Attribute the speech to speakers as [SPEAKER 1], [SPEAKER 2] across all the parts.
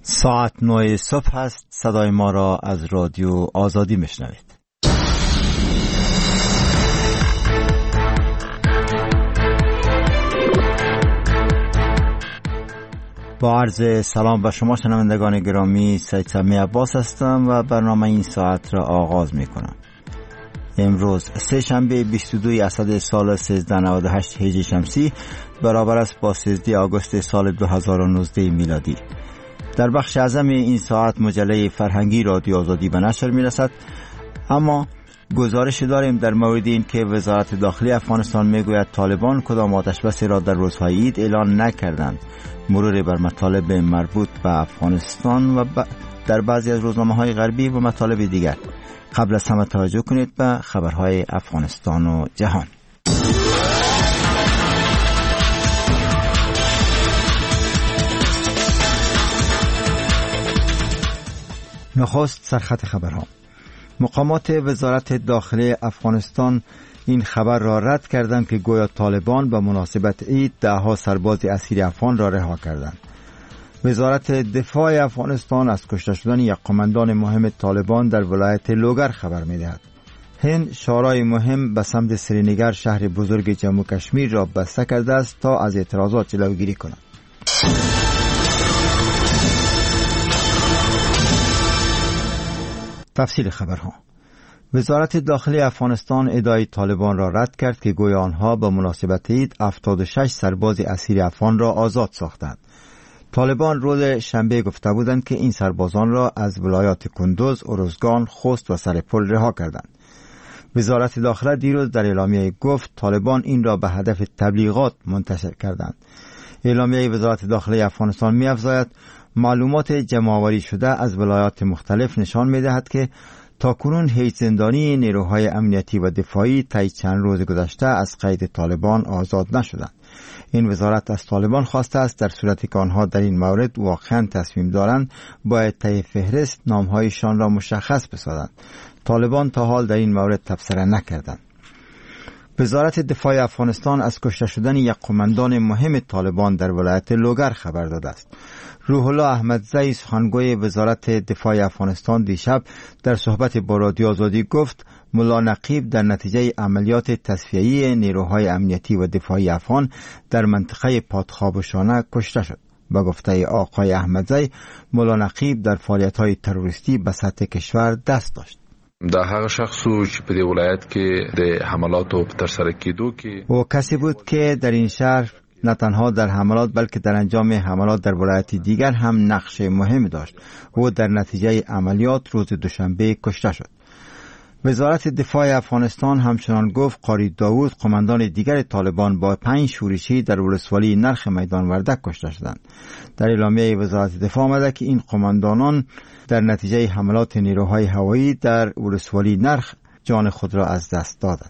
[SPEAKER 1] ساعت 9 صبح است. صدای ما را از رادیو آزادی میشنوید. با عرض سلام به شما شنوندگان گرامی، سید سمی عباس هستم و برنامه این ساعت را آغاز می کنم. امروز سه شنبه 22 اسد سال 1398 هجری شمسی برابر است با 13 آگوست سال 2019 میلادی. در بخش اعظم این ساعت مجله فرهنگی رادیو آزادی به نشر می رسد، اما گزارش داریم در مورد این که وزارت داخلی افغانستان می گوید طالبان کدام آتش بس را در روزهای عید اعلان نکردند. مرور بر مطالب مربوط به افغانستان و در بعضی از روزنامه‌های غربی و مطالب دیگر. قبل از همه توجه کنید به خبرهای افغانستان و جهان. نخست سرخط خبرها. مقامات وزارت داخلی افغانستان این خبر را رد کردند که گویا طالبان به مناسبت عید دهها سرباز اسیر افغان را رها کردند. وزارت دفاع افغانستان از کشته شدن یک قماندان مهم طالبان در ولایت لوگر خبر می‌دهد. هند شورای مهم به سمت سرینگر، شهر بزرگ جموں کشمیر را بسته کرده است تا از اعتراضات جلوگیری کند. تفصیل خبرها. وزارت داخلی افغانستان ادعای طالبان را رد کرد که گویا آنها به مناسبت عید 76 سرباز اسیر افغان را آزاد ساختند. طالبان روز شنبه گفته بودند که این سربازان را از ولایات کندوز، ارزگان، خوست و سرپل رها کردند. وزارت داخله دیروز در اعلامیه گفت طالبان این را به هدف تبلیغات منتشر کردند. اعلامیه وزارت داخلی افغانستان می‌افزاید معلومات جمع‌آوری شده از ولایات مختلف نشان می‌دهد که تاکنون هیچ زندانی نیروهای امنیتی و دفاعی طی چند روز گذشته از قید طالبان آزاد نشدند. این وزارت از طالبان خواسته است در صورتی که آنها در این مورد واقعا تصمیم دارند باید طی فهرست نامهایشان را مشخص بسازند. طالبان تا حال در این مورد تبصره نکردند. وزارت دفاع افغانستان از کشته شدن یک قماندان مهم طالبان در ولایت لوگر خبر داده است. روح الله احمدزی سخنگوی وزارت دفاع افغانستان دیشب در صحبت با رادیو آزادی گفت ملا نقیب در نتیجه عملیات تصفیه‌ای نیروهای امنیتی و دفاعی افغان در منطقه پادخابشانه کشته شد. با گفته آقای احمدزی ملا نقیب در فعالیت‌های تروریستی به سطح کشور دست داشت.
[SPEAKER 2] دا هغه شخصو چې په دې ولایت کې د حملاتو په ترسره کېدو کې
[SPEAKER 1] او کسی بود که در این شهر نه تنها در حملات بلکه در انجام حملات در ولایت دیگر هم نقش مهم داشت. او در نتیجه عملیات روز دوشنبه کشته شد. وزارت دفاع افغانستان همچنان گفت قاری داوود قماندان دیگر طالبان با 5 شورشی در ولسوالی نرخ میدان وردک کشته شدند. در اعلامیه وزارت دفاع آمده که این قماندانان در نتیجه حملات نیروهای هوایی در ولسوالی نرخ جان خود را از دست دادند.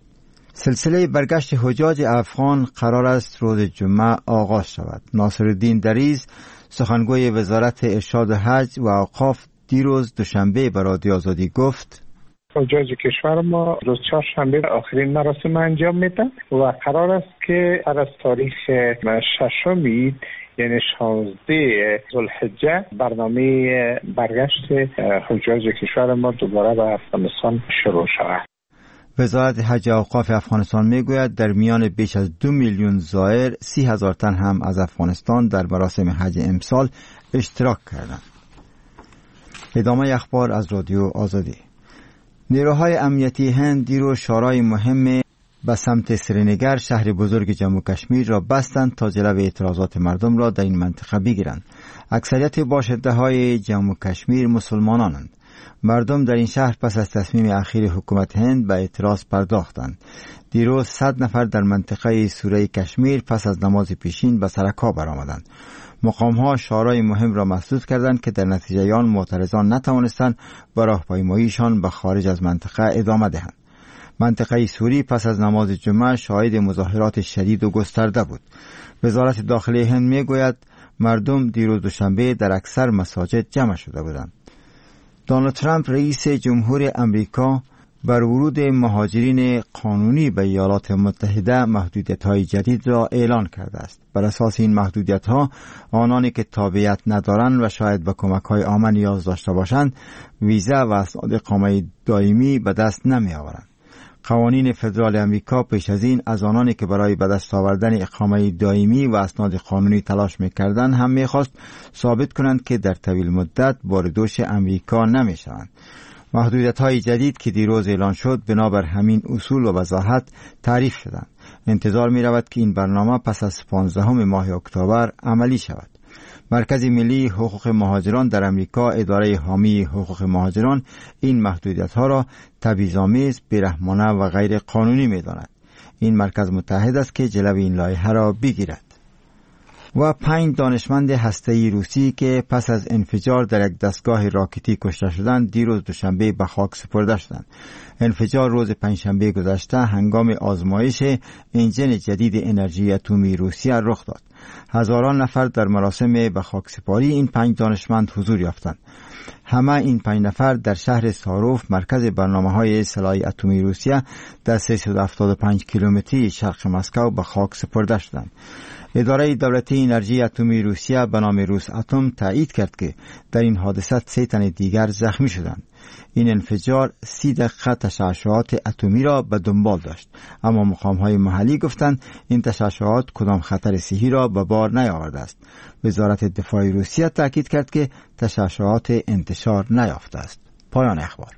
[SPEAKER 1] سلسله برگشت حجاج افغان قرار است روز جمعه آغاز شود. ناصرالدین دریز سخنگوی وزارت ارشاد حج و اوقاف دیروز دوشنبه به رادیو آزادی گفت
[SPEAKER 3] حجاج کشور ما روز چهارشنبه آخرین مراسم انجام میدن و قرار است که از تاریخ 6 یعنی 16 ذوالحجه برنامه برگشت حجاج کشور ما دوباره به افغانستان شروع شود.
[SPEAKER 1] وزارت حج و اوقاف افغانستان میگوید در میان بیش از 2 میلیون زائر 30,000 تن هم از افغانستان در مراسم حج امسال اشتراک کردند. ادامه اخبار از رادیو آزادی. نیروهای امنیتی هند دیروز شورای مهم به سمت سرینگر، شهر بزرگ جموں کشمیر را بستند تا جلوی اعتراضات مردم را در این منطقه بگیرند. اکثریت باشنده های جموں کشمیر مسلمانانند. مردم در این شهر پس از تصمیم اخیر حکومت هند به اعتراض پرداختند. دیروز 100 نفر در منطقه سوره کشمیر پس از نماز پیشین به سرکا برآمدند. مقام‌ها شورای مهم را مسدود کردند که در نتیجه آن معترضان نتوانستند به راهپیماییشان به خارج از منطقه ادامه دهند. منطقه سوری پس از نماز جمعه شاهد مظاهرات شدید و گسترده بود. وزارت داخلی هند میگوید مردم دیروز دوشنبه در اکثر مساجد جمع شده بودند. دونالد ترامپ رئیس جمهور امریکا بر ورود مهاجرین قانونی به ایالات متحده محدودیت‌های جدید را اعلان کرده است. بر اساس این محدودیت‌ها آنانی که تابعیت ندارند و شاید به کمک‌های عامه نیاز داشته باشند ویزا و اسناد اقامه دائمی به دست نمی‌آورند. قوانین فدرال امریکا پیش از این از آنانی که برای به دست آوردن اقامه دائمی و اسناد قانونی تلاش می‌کردند هم می‌خواست ثابت کنند که در طویل مدت واردوش امریکا نمی‌شوند. محدودیت‌های جدید که دیروز اعلان شد بنابر همین اصول و وضاحت تعریف شدند. انتظار می‌رود که این برنامه پس از 15 ماه اکتبر عملی شود. مرکز ملی حقوق مهاجران در امریکا اداره حامی حقوق مهاجران این محدودیت‌ها را تبعیض‌آمیز، بی‌رحمانه و غیر قانونی می‌داند. این مرکز متحد است که جلوی این لایحه را بگیرد. و 5 دانشمند هسته‌ای روسی که پس از انفجار در یک دستگاه راکتی کشته شدند دیروز دوشنبه به خاک سپرده شدند. انفجار روز پنجشنبه گذشته هنگام آزمایش انجن جدید انرژی اتمی روسیه رخ داد. هزاران نفر در مراسم به خاک سپاری این 5 دانشمند حضور یافتند. همه این 5 نفر در شهر ساروف مرکز برنامه‌های سلاح اتمی روسیه در 375 کیلومتری شرق مسکو به خاک سپرده شدند. اداره دولتی انرژی اتمی روسیه به نام روس اتم تایید کرد که در این حادثه 3 تن دیگر زخمی شدند. این انفجار 30 دقیقه تشعشعات اتمی را به دنبال داشت، اما مقام‌های محلی گفتند این تشعشعات کدام خطر صحی را به بار نیاورده است. وزارت دفاع روسیه تاکید کرد که تشعشعات انتشار نیافته است. پایان اخبار.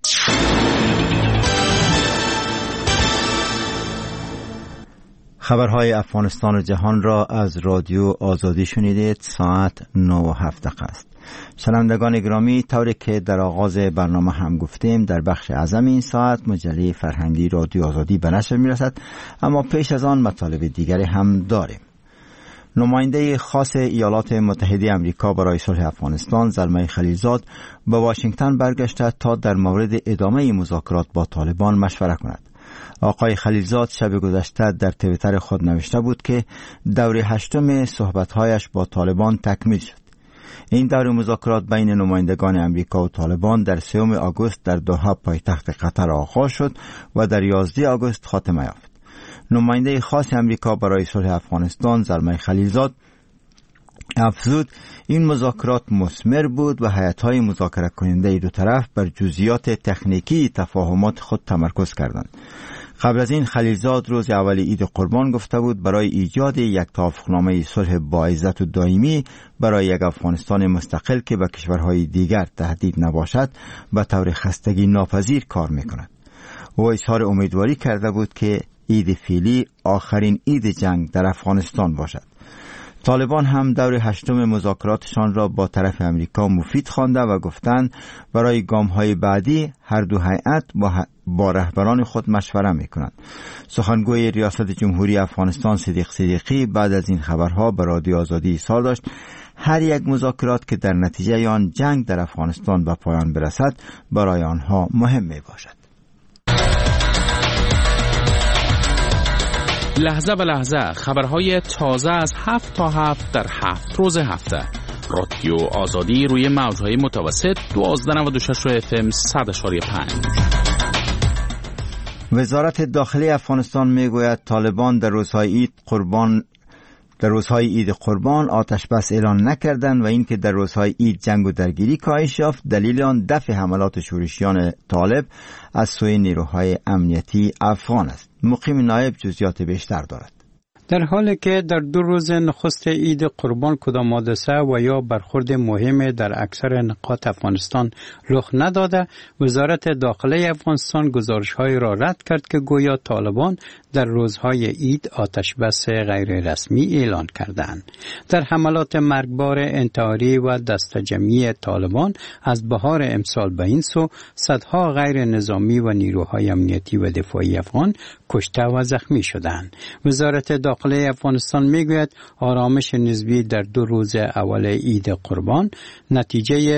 [SPEAKER 1] خبرهای افغانستان و جهان را از رادیو آزادی شنیدید. ساعت 9:07 است. شنوندگان گرامی، طوری که در آغاز برنامه هم گفتیم در بخش اعظم این ساعت مجله فرهنگی رادیو آزادی به نشر میرسد، اما پیش از آن مطالب دیگری هم داریم. نماینده خاص ایالات متحده آمریکا برای صلح افغانستان زلمه خلیلزاد به واشنگتن برگشته تا در مورد ادامه مذاکرات با طالبان مشوره کند. آقای خلیلزاد شب گذشته در توییتر خود نوشته بود که دور 8 صحبت‌هایش با طالبان تکمیل شد. این دور مذاکرات بین نمایندگان امریکا و طالبان در 3 آگوست در دوحه پایتخت قطر آغاز شد و در 11 آگوست خاتمه یافت. نماینده خاص امریکا برای صلح افغانستان زلمه خلیلزاد افزود این مذاکرات مثمر بود و هیئت‌های مذاکره کننده دو طرف بر جزئیات تکنیکی تفاهمات خود تمرکز کردند. قبل از این خلیلزاد روز اول عید قربان گفته بود برای ایجاد یک توافقنامه صلح با عزت و دائمی برای یک افغانستان مستقل که به کشورهای دیگر تهدید نباشد به طور خستگی ناپذیر کار می‌کند. او اظهار امیدواری کرده بود که عید فعلی آخرین عید جنگ در افغانستان باشد. طالبان هم دور 8 مذاکراتشان را با طرف امریکا مفید خوانده و گفتند برای گام‌های بعدی هر دو هیئت با رهبران خود مشوره می‌کنند. سخنگوی ریاست جمهوری افغانستان صدیق صدیقی بعد از این خبرها به رادیو آزادی اظهار داشت هر یک مذاکرات که در نتیجه آن جنگ در افغانستان به پایان برسد برای آنها مهم میباشد.
[SPEAKER 4] لحظه به لحظه خبرهای تازه از 7 تا 7 در 7 روز هفته. رادیو آزادی روی موجهای متوسط 1296 FM 100.5.
[SPEAKER 1] وزارت داخلی افغانستان میگوید طالبان در روزهای عید قربان آتش بس اعلان نکردند و اینکه در روزهای عید جنگ و درگیری کاهش یافت دلیل آن دفع حملات شورشیان طالب از سوی نیروهای امنیتی افغان است. مقیم نایب جزئیات بیشتر دارد.
[SPEAKER 5] در حالی که در 2 روز نخست عید قربان کدام حادثه و یا برخورد مهم در اکثر نقاط افغانستان رخ نداده، وزارت داخلی افغانستان گزارش‌های را رد کرد که گویا طالبان در روزهای عید آتش بس غیر رسمی اعلان کردند. در حملات مرگبار انتحاری و دسته‌جمعی طالبان از بهار امسال به این سو صدها غیر نظامی و نیروهای امنیتی و دفاعی افغان کشته و زخمی شدند. وزارت داخلی افغانستان میگوید آرامش نسبی در 2 روز اول عید قربان نتیجه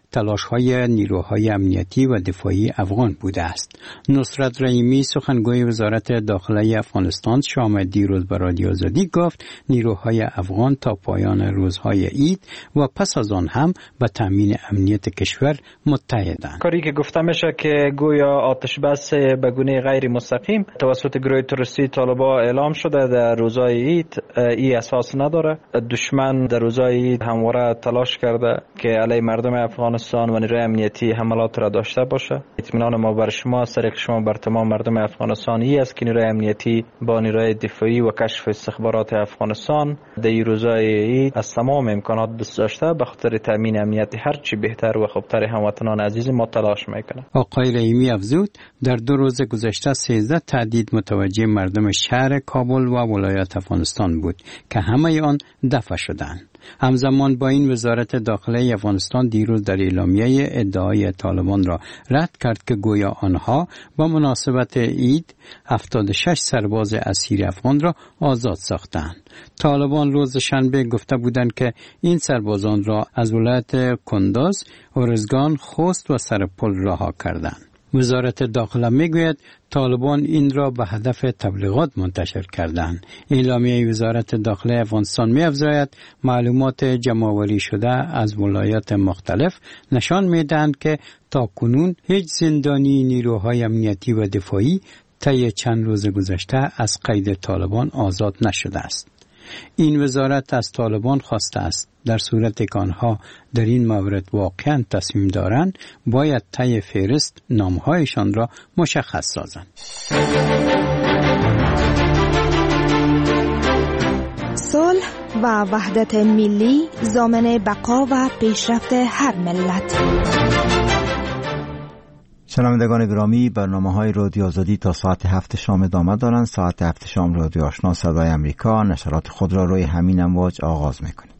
[SPEAKER 5] تلاش‌های نیروهای امنیتی و دفاعی افغان بوده است. نصرت رحیمی سخنگوی وزارت داخله افغانستان شام دیروز به رادیو آزادی گفت نیروهای افغان تا پایان روزهای عید و پس از آن هم به تامین امنیت کشور متحدند.
[SPEAKER 6] کاری که گفته میشه که گویا آتش بس به گونه غیر مستقیم توسط گروه تروریستی طالبان اعلام شده در روزهای عید، این اساس نداره. دشمن در روزهای عید همواره تلاش کرده که علیه مردم افغانستان و نیروی امنیتی حملات را داشته باشه. اطمینان ما بر شما، سرک شما بر تمام مردم افغانستان این است که نیروی امنیتی با نیروی دفاعی و کشف استخبارات افغانستان در روزهای عید از تمام امکانات دست داشته به خاطر تامین امنیت هر چی بهتر و خوبتر هموطنان عزیز ما تلاش میکنه.
[SPEAKER 5] آقای رحیمی افزود در 2 روز گذشته 13 تهدید متوجه مردم شهر کابل و ولایت افغانستان بود که همه آن دفع شدند. همزمان با این وزارت داخله افغانستان دیروز در اعلامیه ادعای طالبان را رد کرد که گویا آنها با مناسبت عید 76 سرباز اسیر افغان را آزاد ساختند. طالبان روز شنبه گفته بودند که این سربازان را از ولایت کنداز، ارزگان، خوست و سرپل رها کردند. وزارت داخله میگوید طالبان این را به هدف تبلیغات منتشر کردند. اعلامیه وزارت داخله افغانستان می‌افزاید معلومات جمع‌آوری شده از ولایات مختلف نشان می‌دهند که تاکنون هیچ زندانی نیروهای امنیتی و دفاعی طی چند روز گذشته از قید طالبان آزاد نشده است. این وزارت از طالبان خواسته است در صورتی که آنها در این مورد واقعا تصمیم دارند باید طی فهرست نامهایشان را مشخص سازند.
[SPEAKER 7] صلح و وحدت ملی ضامن بقا و پیشرفت هر ملت.
[SPEAKER 1] شنوندگان گرامی، برنامه‌های رادیو آزادی تا ساعت 7 شام ادامه دارند. ساعت 7 شام رادیو آشنا صدای امریکا نشرات خود را روی همین امواج آغاز می‌کند.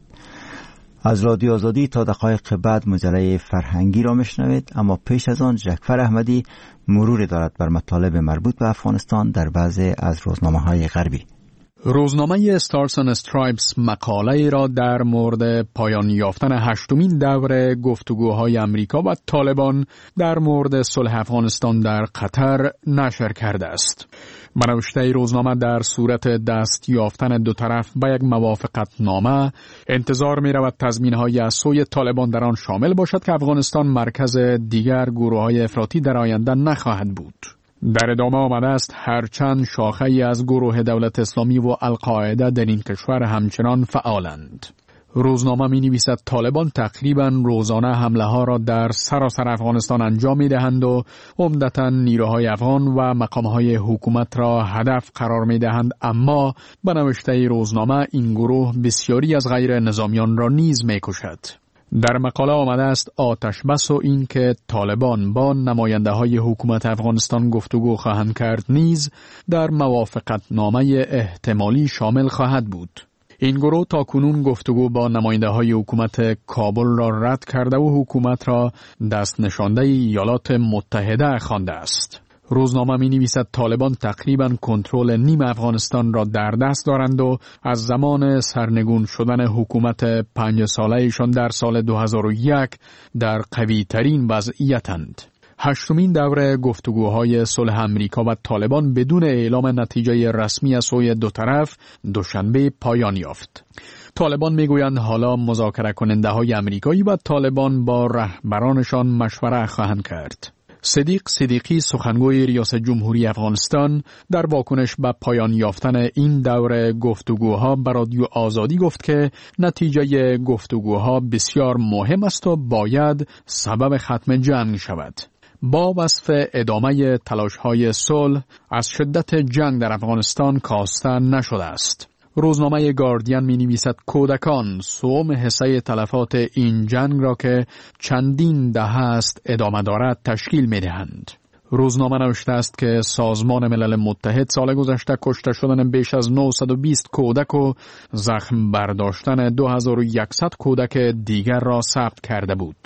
[SPEAKER 1] از رادیو آزادی تا دقایق بعد مجله فرهنگی را میشنوید، اما پیش از آن جعفر احمدی مرور دارد بر مطالب مربوط به افغانستان در بعضی از روزنامه‌های غربی.
[SPEAKER 8] روزنامه استارز اند استرایپس مقاله را در مورد پایان یافتن 8مین دور گفتگوهای امریکا و طالبان در مورد صلح افغانستان در قطر نشر کرده است. نوشته روزنامه در صورت دست یافتن دو طرف به یک موافقت نامه انتظار می رود تضمین‌های از سوی طالبان در آن شامل باشد که افغانستان مرکز دیگر گروه‌های افراطی در آینده نخواهد بود. در ادامه آمده است هرچند شاخه‌ای از گروه دولت اسلامی و القاعده در این کشور همچنان فعالند. روزنامه می نویسد طالبان تقریباً روزانه حمله ها را در سراسر افغانستان انجام می دهند و عمدتاً نیروهای افغان و مقامهای حکومت را هدف قرار می دهند، اما به نوشته روزنامه این گروه بسیاری از غیر نظامیان را نیز می کشد. در مقاله آمده است آتش بس و این که طالبان با نماینده های حکومت افغانستان گفتگو خواهند کرد نیز در موافقت نامه احتمالی شامل خواهد بود. این گروه تا کنون گفتگو با نماینده های حکومت کابل را رد کرده و حکومت را دست نشانده ایالات متحده خوانده است. روزنامه می نویسد طالبان تقریباً کنترل نیم افغانستان را در دست دارند و از زمان سرنگون شدن حکومت 5 ساله‌شان در سال 2001 در قوی ترین وضعیتند. 8مین دوره گفتگوهای صلح امریکا و طالبان بدون اعلام نتیجه رسمی از سوی دو طرف دوشنبه پایان یافت. طالبان میگویند حالا مذاکره کننده های امریکایی و طالبان با رهبرانشان مشوره خواهند کرد. صدیق صدیقی سخنگوی ریاست جمهوری افغانستان در واکنش به پایان یافتن این دوره گفتگوها به رادیو آزادی گفت که نتیجه گفتگوها بسیار مهم است و باید سبب ختم جنگ شود. با وصف ادامه تلاش‌های صلح از شدت جنگ در افغانستان کاسته نشده است. روزنامه گاردین می نویسد کودکان سوم حصه تلفات این جنگ را که چندین دهه است ادامه دارد تشکیل می دهند. روزنامه نوشته است که سازمان ملل متحد سال گذشته کشته شدن بیش از 920 کودک و زخم برداشتن 2100 کودک دیگر را ثبت کرده بود.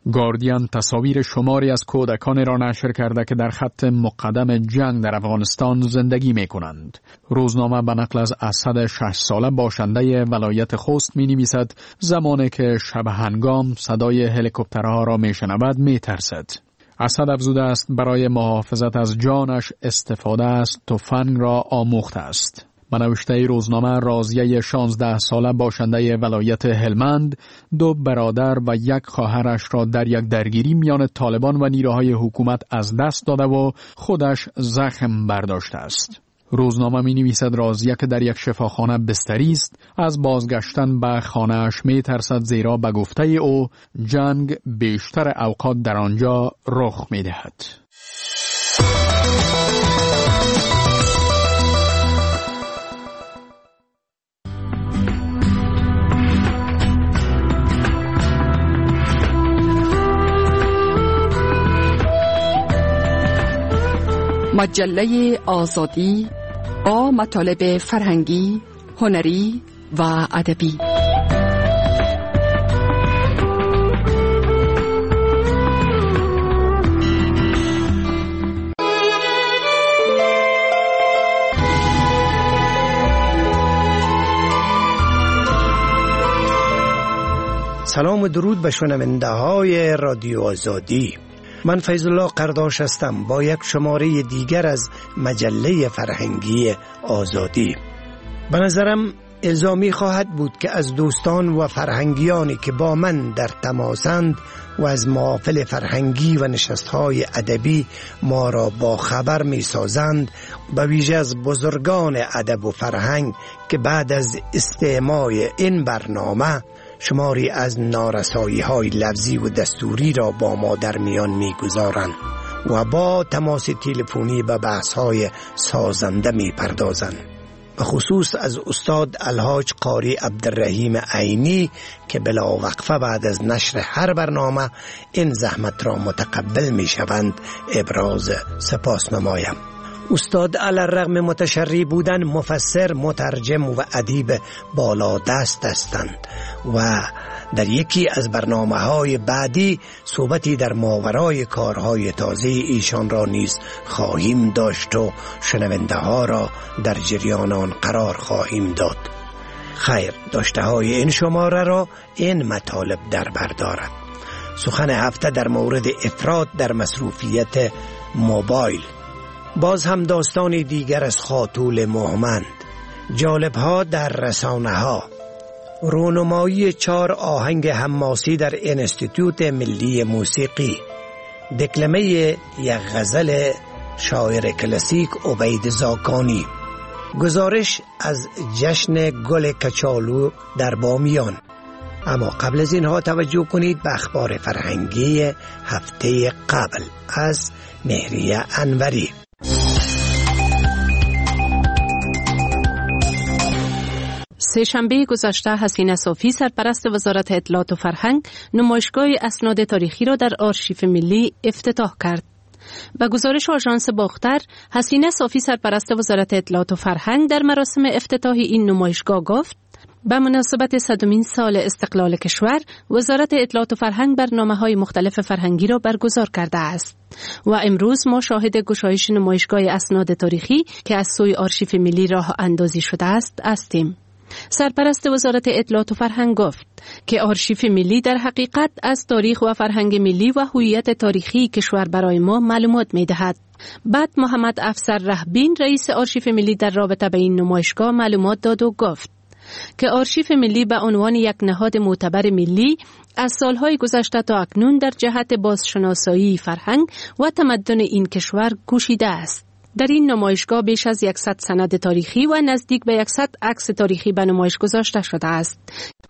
[SPEAKER 8] گاردین تصاویر شماری از کودکان را نشر کرده که در خط مقدم جنگ در افغانستان زندگی می کنند. روزنامه به نقل از اسد 6 ساله باشنده ولایت خوست می نویسد زمانی که شب هنگام صدای هلیکوپترها را می شنود می ترسد. اسد افزوده است برای محافظت از جانش استفاده از تفنگ را آموخته است. به نوشته روزنامه راضیه 16 ساله باشنده ولایت هلمند 2 برادر و 1 خواهرش را در یک درگیری میان طالبان و نیروهای حکومت از دست داده و خودش زخم برداشته است. روزنامه می نویسد راضیه که در یک شفاخانه بستری است، از بازگشتن به خانه‌اش می ترسد زیرا به گفته او جنگ بیشتر اوقات در آنجا رخ می دهد.
[SPEAKER 9] مجله آزادی با مطالب فرهنگی، هنری و ادبی.
[SPEAKER 10] سلام و درود به شنونده های رادیو آزادی. من فیض الله قرداش هستم با یک شماره دیگر از مجله فرهنگی آزادی. به نظرم الزامی خواهد بود که از دوستان و فرهنگیانی که با من در تماسند و از محافل فرهنگی و نشستهای ادبی ما را با خبر می سازند، به ویژه از بزرگان ادب و فرهنگ که بعد از استماع این برنامه شماری از نارسایی‌های لفظی و دستوری را با ما در میان می‌گذارند و با تماس تلفنی به بحث‌های سازنده می‌پردازند. به خصوص از استاد الحاج قاری عبدالرحیم عینی که بلا وقفه بعد از نشر هر برنامه این زحمت را متقبل می‌شوند ابراز سپاس نمایم. استاد علی‌الرغم متشری بودن مفسر، مترجم و ادیب بالا دست هستند و در یکی از برنامه‌های بعدی صحبتی در ماورای کارهای تازه ایشان را نیز خواهیم داشت و شنونده ها را در جریان آن قرار خواهیم داد. خیر، داشته های این شماره را این مطالب در بر دارد. سخن هفته در مورد افراط در مصروفیت موبایل. باز هم داستانی دیگر از خاتول مهمند. جالب‌ها در رسانه‌ها. رونمایی 4 آهنگ حماسی در انستیتوت ملی موسیقی. دکلمه یک غزل شاعر کلاسیک عبید زاکانی. گزارش از جشن گل کچالو در بامیان. اما قبل از اینها توجه کنید به اخبار فرهنگی هفته قبل از مهریه انوری.
[SPEAKER 11] سه‌شنبه گذشته حسینه صافی سرپرست وزارت اطلاعات و فرهنگ نمایشگاه اسناد تاریخی را در آرشیف ملی افتتاح کرد. به گزارش آژانس باختر، حسینه صافی سرپرست وزارت اطلاعات و فرهنگ در مراسم افتتاح این نمایشگاه گفت: به مناسبت 100مین سال استقلال کشور، وزارت اطلاعات و فرهنگ برنامه‌های مختلف فرهنگی را برگزار کرده است و امروز ما شاهد گشایش نمایشگاه اسناد تاریخی که از سوی آرشیف ملی راه اندازی شده است هستیم. سرپرست وزارت اطلاعات و فرهنگ گفت که آرشیف ملی در حقیقت از تاریخ و فرهنگ ملی و هویت تاریخی کشور برای ما معلومات می‌دهد. بعد محمد افسر رهبین رئیس آرشیف ملی در رابطه به این نمایشگاه معلومات داد و گفت که آرشیف ملی به عنوان یک نهاد معتبر ملی از سالهای گذشته تا اکنون در جهت بازشناسایی فرهنگ و تمدن این کشور کوشیده است. در این نمایشگاه بیش از 100 سند تاریخی و نزدیک به 100 عکس تاریخی به نمایش گذاشته شده است.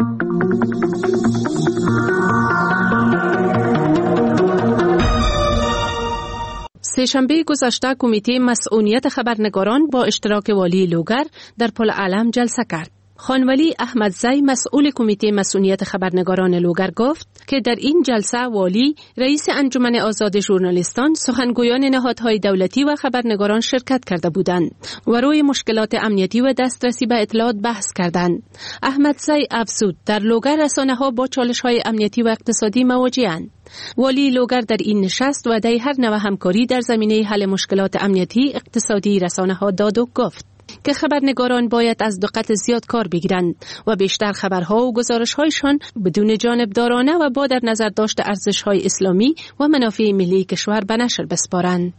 [SPEAKER 11] سه‌شنبه گذشته کمیته مسئولیت خبرنگاران با اشتراک والی لوگر در پل علم جلسه کرد. خانولی احمدزی مسئول کمیته مسئولیت خبرنگاران لوگر گفت که در این جلسه والی، رئیس انجمن آزاد ژورنالیستان، سخنگویان نهادهای دولتی و خبرنگاران شرکت کرده بودند و روی مشکلات امنیتی و دسترسی به اطلاعات بحث کردند. احمدزی افزود در لوگر رسانه‌ها با چالش‌های امنیتی و اقتصادی مواجه‌اند. والی لوگر در این نشست وعده هر نوع همکاری در زمینه حل مشکلات امنیتی اقتصادی رسانه‌ها داد و گفت که خبرنگاران باید از دقت زیاد کار بگیرند و بیشتر خبرها و گزارش‌هایشان بدون جانبدارانه و با در نظر داشت ارزش‌های اسلامی و منافع ملی کشور به نشر بسپارند.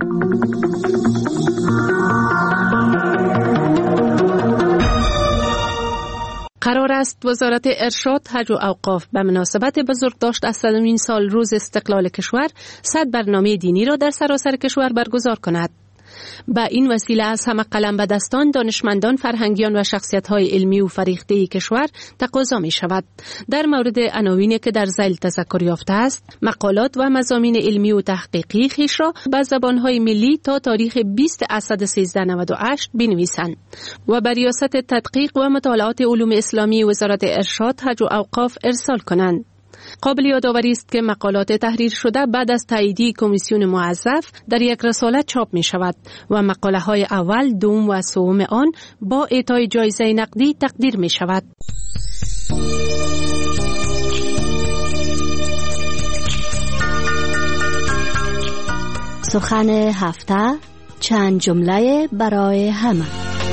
[SPEAKER 11] قرار است وزارت ارشاد، حج و اوقاف به مناسبت بزرگداشت از 100مین سال روز استقلال کشور 100 برنامه دینی را در سراسر کشور برگزار کند. با این وسیله از همه قلم به دستان، دانشمندان، فرهنگیان و شخصیت‌های علمی و فریخته کشور تقاضا می شود در مورد عناوینی که در ذیل تذکر یافته است، مقالات و مضامین علمی و تحقیقی خویش را به زبان‌های ملی تا تاریخ 20 اسد 1398 بنویسند و بر ریاست تدقیق و مطالعات علوم اسلامی وزارت ارشاد، حج و اوقاف ارسال کنند. قابل یادآوری است که مقالات تحریر شده بعد از تاییدی کمیسیون موظف در یک رساله چاپ می شود و مقاله های اول، دوم و سوم آن با اعطای جایزه نقدی تقدیر می شود.
[SPEAKER 12] سخن هفته، چند جمله برای همه.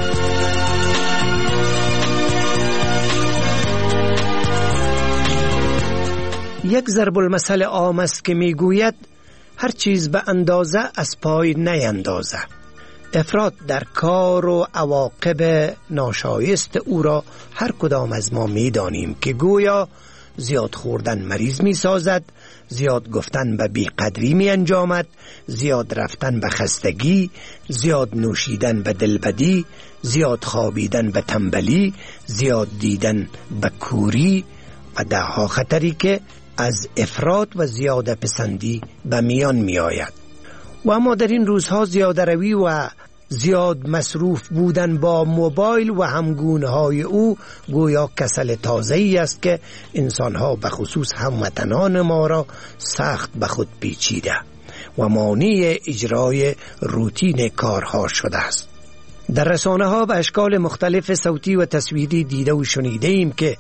[SPEAKER 10] یک ضرب المثل عام است که میگوید هر چیز به اندازه از پای نیندازه. افراط در کار و عواقب ناشایست او را هر کدام از ما میدانیم که گویا زیاد خوردن مریض می سازد، زیاد گفتن به بیقدری می انجامد، زیاد رفتن به خستگی، زیاد نوشیدن به دلبدی، زیاد خوابیدن به تنبلی، زیاد دیدن به کوری و دهها خطری که از افراط و زیاده پسندی به میان می آید. و اما در این روزها زیاده روی و زیاد مصروف بودن با موبایل و همگونهای او گویا کسل تازه‌ای است که انسانها به خصوص هموطنان ما را سخت به خود پیچیده و مانع اجرای روتین کارها شده است. در رسانه‌ها به اشکال مختلف صوتی و تصویری دیده و شنیده ایم که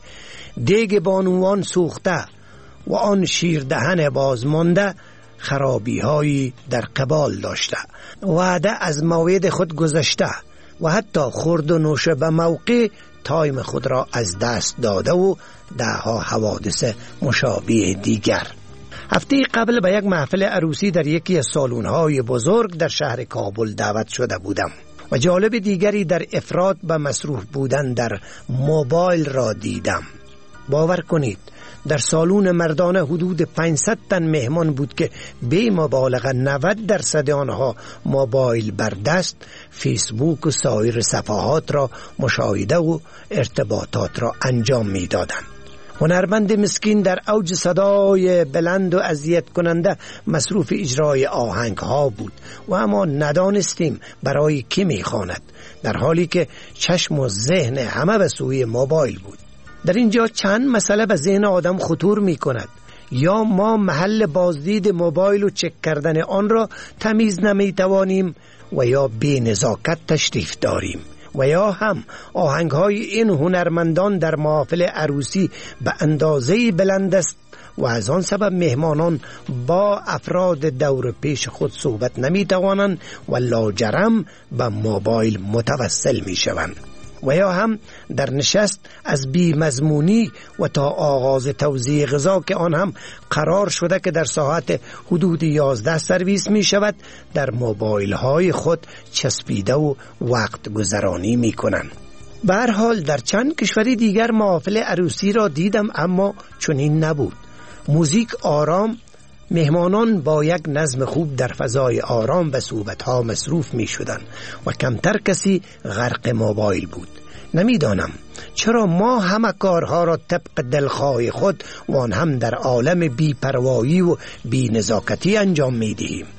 [SPEAKER 10] دیگ بانوان سوخته و آن شیردهن بازمانده خرابی‌هایی در قبال داشته، وعده از موعد خود گذشته و حتی خورد و نوش به موقع تایم خود را از دست داده و ده‌ها حوادث مشابه دیگر. هفته قبل به یک محفل عروسی در یکی از سالن‌های بزرگ در شهر کابل دعوت شده بودم و جالب دیگری در افراط به مصروف بودن در موبایل را دیدم. باور کنید در سالون مردانه حدود 500 تن مهمان بود که بی مبالغه 90% آنها موبایل بر دست، فیسبوک و سایر صفحات را مشاهده و ارتباطات را انجام می دادند. هنرمند مسکین در اوج صدای بلند و اذیت کننده مصروف اجرای آهنگ ها بود و اما ندانستیم برای کی می خواند، در حالی که چشم و ذهن همه به سوی موبایل بود. در اینجا چند مسئله به ذهن آدم خطور می کند. یا ما محل بازدید موبایل و چک کردن آن را تمیز نمی توانیم و یا بی نزاکت تشریف داریم و یا هم آهنگ های این هنرمندان در محافل عروسی به اندازه بلند است و از آن سبب مهمانان با افراد دور پیش خود صحبت نمی توانند و لاجرم به موبایل متوسل می شوند و یا هم در نشست از بی مضمونی و تا آغاز توزیع غذا که آن هم قرار شده که در ساعت حدود 11 سرویس می شود در موبایل های خود چسبیده و وقت گذرانی می کنند. به هر حال در چند کشوری دیگر محافل عروسی را دیدم اما چنین نبود. موزیک آرام، مهمانان با یک نظم خوب در فضای آرام به صحبت‌ها مصروف می شدند و کمتر کسی غرق موبایل بود. نمیدانم چرا ما همه کارها را طبق دلخواه خود و آن هم در عالم بی پروایی و بی نزاکتی انجام می دهیم.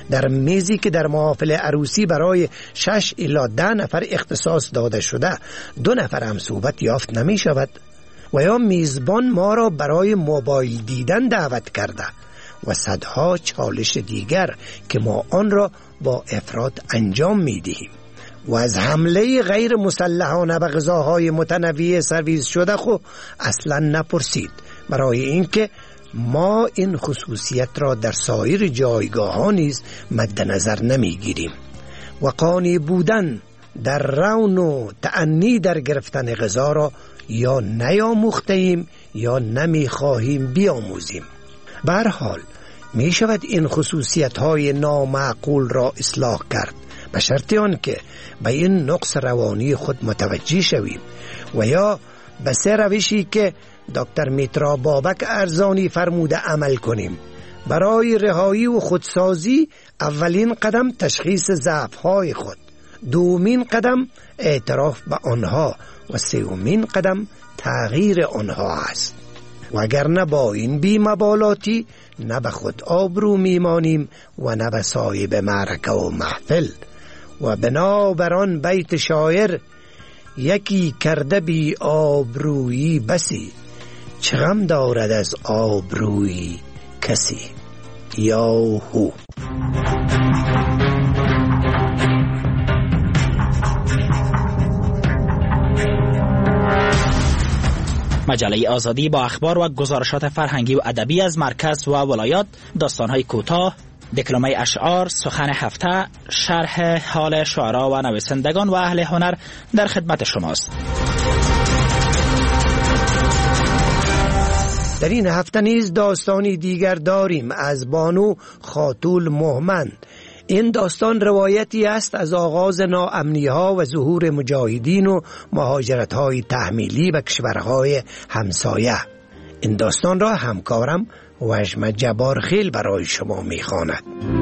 [SPEAKER 10] در میزی که در محافل عروسی برای 6 الی 10 نفر اختصاص داده شده 2 نفر هم صحبت یافت نمی شود؟ و یا میزبان ما را برای موبایل دیدن دعوت کرده و صدها چالش دیگر که ما آن را با افراد انجام می دهیم و از حمله غیر مسلحانه به غذاهای متنوع سرویس شده خو اصلا نپرسید، برای اینکه ما این خصوصیت را در سایر جایگاه ها نیز مد نظر نمی گیریم و قانع بودن در رون و تأنی در گرفتن غذا را یا نیاموختیم یا نمی خواهیم بیاموزیم. به هر حال می شود این خصوصیت های نامعقول را اصلاح کرد، به شرط آن که به این نقص روانی خود متوجه شویم و یا به 3 روشی که دکتر میترا بابک ارزانی فرموده عمل کنیم. برای رهایی و خودسازی اولین قدم تشخیص ضعف‌های خود، دومین قدم اعتراف به آنها و سومین قدم تغییر آنها است. وگرنه با این بی‌مبالاتی نه به خود آبرو میمانیم و نه به صاحب معرکه و محفل. و بنابران بیت شاعر یکی کرده بی آبرویی بسی، چه غم دارد از آبرویی کسی. یاهو.
[SPEAKER 13] مجله آزادی با اخبار و گزارشات فرهنگی و ادبی از مرکز و ولایات، داستان‌های کوتاه، دکلمه اشعار، سخن هفته، شرح حال شعرا و نویسندگان و اهل هنر در خدمت شماست.
[SPEAKER 10] در این هفته نیز داستانی دیگر داریم از بانو خاتون مهمند. این داستان روایتی است از آغاز ناامنی‌ها و ظهور مجاهدین و مهاجرت‌های تحمیلی به کشورهای همسایه. این داستان را همکارم وجم جبارخیل برای شما می‌خواند.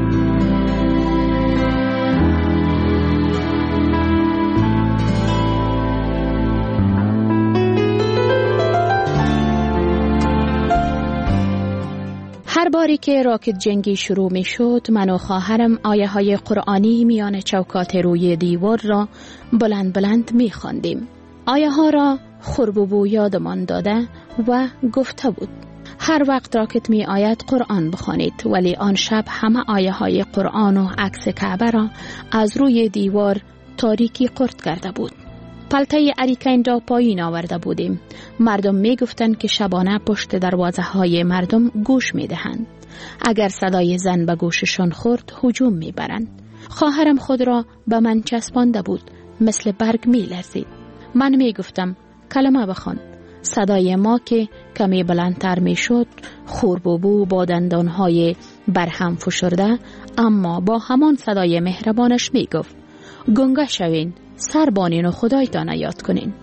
[SPEAKER 14] هر باری که راکت جنگی شروع می شد، من و خواهرم آیه های قرآنی میان چوکات روی دیوار را بلند بلند می خواندیم. آیه ها را خربوبو یادمان داده و گفته بود هر وقت راکت می آید قرآن بخوانید، ولی آن شب همه آیه های قرآن و عکس کعبه را از روی دیوار تاریکی قرد کرده بود. پلته اریکین را پایین آورده بودیم. مردم می گفتند که شبانه پشت دروازه های مردم گوش می دهند. اگر صدای زن به گوششان خورد هجوم می برند. خواهرم خود را به من چسبانده بود، مثل برگ می لرزید. من می گفتم کلمه بخوان. صدای ما که کمی بلندتر می شد، خوربوبو با دندانهای برهم فشرده اما با همان صدای مهربانش می گفت گنگه شوین، سر بانین و خدایتان یاد کنین.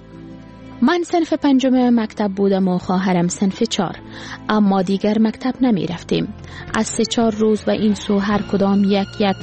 [SPEAKER 14] من صنف 5 مکتب بودم و خواهرم صنف 4، اما دیگر مکتب نمی رفتیم. از 3-4 روز و این سو هر کدام یک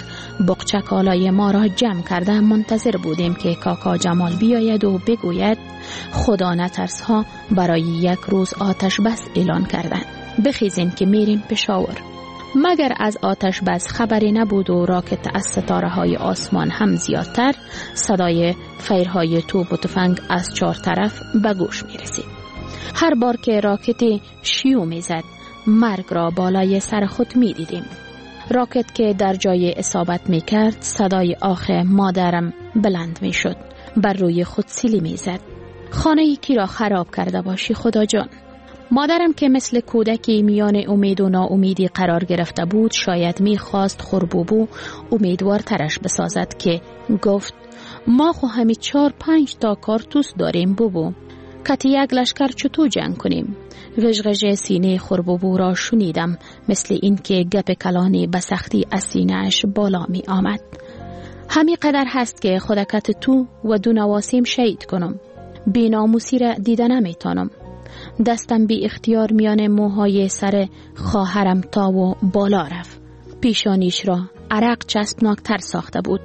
[SPEAKER 14] بقچه کالای ما را جمع کرده منتظر بودیم که کاکا جمال بیاید و بگوید خدا نترس ها برای 1 روز آتش بس اعلان کردن، بخیزین که میریم پشاور. مگر از آتش بس خبری نبود و راکت از ستاره های آسمان هم زیادتر، صدای فیرهای توپ و تفنگ از 4 طرف به گوش می رسید. هر بار که راکت شیو می زد، مرگ را بالای سر خود می دیدیم. راکت که در جای اصابت می کرد، صدای آخ مادرم بلند می شد، بر روی خود سیلی می زد. خانه کی را خراب کرده باشی خدا جان. مادرم که مثل کودکی میان امید و ناامیدی قرار گرفته بود، شاید میخواست خوربوبو امیدوار ترش بسازد که گفت ما خو همی 4-5 تا کارتوس داریم بابو، کتی 1 لشکر چطور جنگ کنیم؟ غژغژ سینه خوربوبو را شنیدم، مثل این که گپ کلانی به سختی از سینه‌اش بالا می آمد. همی قدر هست که خودکت تو و 2 نواسیم شهید کنم، بی‌ناموسی را دیده نمیتانم. دستم بی اختیار میان موهای سر خواهرم تا و بالا رفت. پیشانیش را عرق چسبناک تر ساخته بود.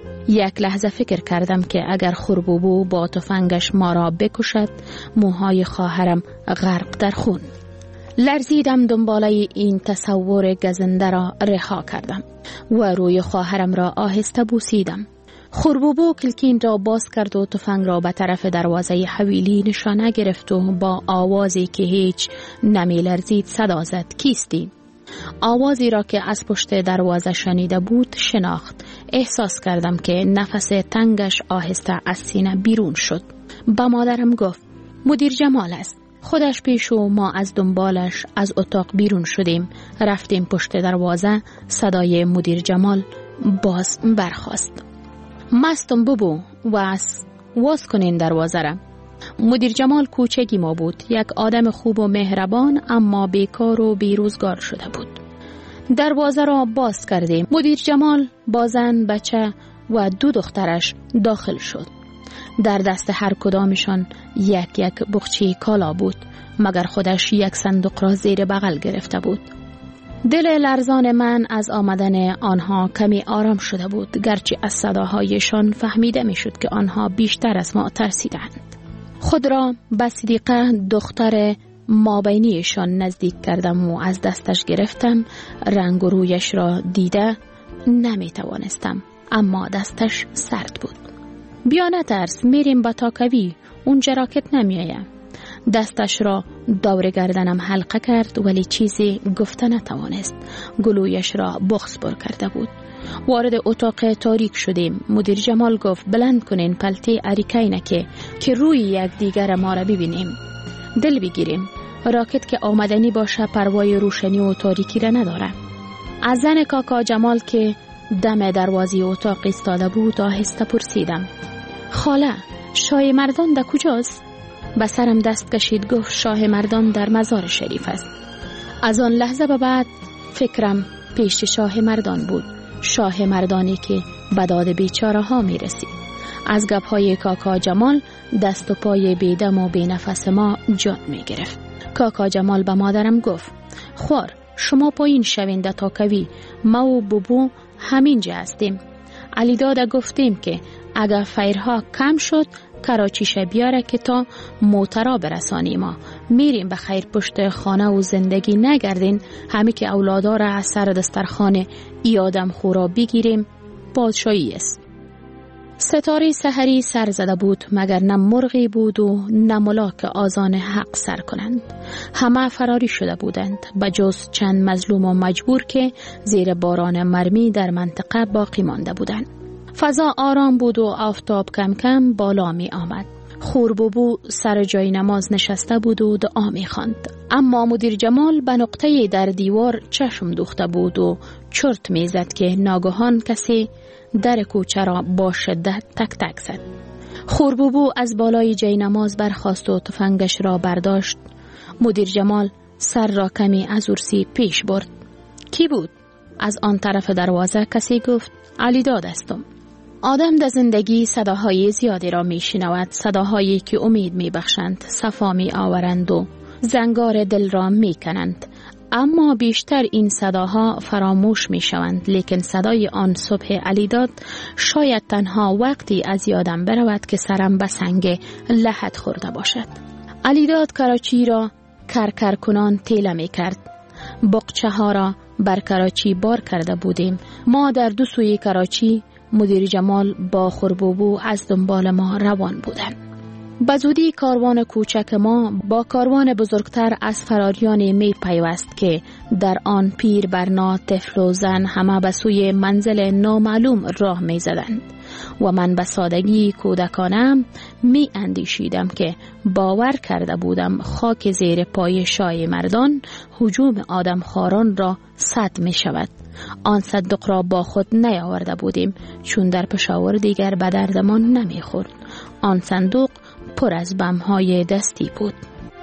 [SPEAKER 14] 1 لحظه فکر کردم که اگر خوربوبو با تفنگش ما را بکشد، موهای خواهرم غرق در خون. لرزیدم دنباله این تصور گزنده را رها کردم و روی خواهرم را آهسته بوسیدم. خوربوبو کلکین را باز کرد و تفنگ را به طرف دروازه حویلی نشانه گرفت و با آوازی که هیچ نمی لرزید صدا زد: کیستی؟ آوازی را که از پشت دروازه شنیده بود شناخت. احساس کردم که نفس تنگش آهسته از سینه بیرون شد. با مادرم گفت: مدیر جمال است. خودش پیش و ما از دنبالش از اتاق بیرون شدیم. رفتیم پشت دروازه. صدای مدیر جمال باز برخاست: مستم ببو واز کنین دروازه را. مدیر جمال کوچکی ما بود، یک آدم خوب و مهربان، اما بیکار و بیروزگار شده بود. دروازه را باز کردیم. مدیر جمال با زن، بچه و 2 دخترش داخل شد. در دست هر کدامشان یک بخچه کالا بود، مگر خودش یک صندوق را زیر بغل گرفته بود. دل لرزان من از آمدن آنها کمی آرام شده بود، گرچه از صداهایشان فهمیده می شد که آنها بیشتر از ما ترسیدند. خود را به صدیقه دختر مابینیشان نزدیک کردم و از دستش گرفتم. رنگ و رویش را دیده نمی توانستم، اما دستش سرد بود. بیا نترس، میریم به تاکوی، اونجا راکت نمیایه. دستش را دور گردنم حلقه کرد ولی چیزی گفته نتوانست. گلویش را بغض پر کرده بود. وارد اتاق تاریک شدیم. مدیر جمال گفت: بلند کنین پلته اریکینه که روی یک دیگر ما را ببینیم. دل بگیریم. راکت که آمدنی باشه پروای روشنی و تاریکی را نداره. از زن کاکا جمال که دم دروازه اتاق ایستاده بود آهسته پرسیدم: خاله، شاه مردان در کجاست؟ به سرم دست کشید. گفت: شاه مردان در مزار شریف است. از آن لحظه به بعد فکرم پیش شاه مردان بود. شاه مردانی که به داد بیچاره ها می رسید. از گپ‌های کاکا جمال دست و پای بیدم و بی نفس ما جان می گرفت. کاکا جمال به مادرم گفت: خوار، شما پایین شوین در تاکوی، ما و بوبو همینجا هستیم. علی داده گفتیم که اگر فیرها کم شد کراچیش بیاره که تا موترا برسانی. ما میریم به خیر پشت خانه و زندگی نگردین. همی که اولادا را از سر دسترخوان ای آدم خورا بگیریم پادشاهی است. ستاره سحری سر زده بود، مگر نه مرغی بود و نه ملاک آذان حق سر کنند. همه فراری شده بودند بجز چند مظلوم و مجبور که زیر باران مرمی در منطقه باقی مانده بودند. فضا آرام بود و آفتاب کم کم بالا می آمد. خوربوبو سر جای نماز نشسته بود و دعا می خواند. اما مدیر جمال به نقطه در دیوار چشم دوخته بود و چرت می زد که ناگهان کسی در کوچه را با شدت تک تک زد. خوربوبو از بالای جای نماز برخاست و تفنگش را برداشت. مدیر جمال سر را کمی از ارسی پیش برد. کی بود؟ از آن طرف دروازه کسی گفت: علی داد استم. آدم در زندگی صداهای زیادی را می شنود، صداهایی که امید می بخشند، صفا می آورند و زنگار دل را می کنند. اما بیشتر این صداها فراموش می شوند. لیکن صدای آن صبح علی داد شاید تنها وقتی از یادم برود که سرم به سنگ لحد خورده باشد. علی داد کراچی را کرکر کنان تیله می کرد. بقچه ها را بر کراچی بار کرده بودیم. ما در 2 سوی کراچی. مدیر جمال با خوربوبو از دنبال ما روان بودند. بزودی کاروان کوچک ما با کاروان بزرگتر از فراریان می پیوست که در آن پیر برنا، طفل و زن همه به سوی منزل نامعلوم راه می زدند و من به سادگی کودکانم می اندیشیدم که باور کرده بودم خاک زیر پای شاه مردان هجوم آدمخواران را سد می شود. آن صندوق را با خود نیاورده بودیم چون در پشاور دیگر به دردمان نمی خورد. آن صندوق پر از بم‌های دستی بود.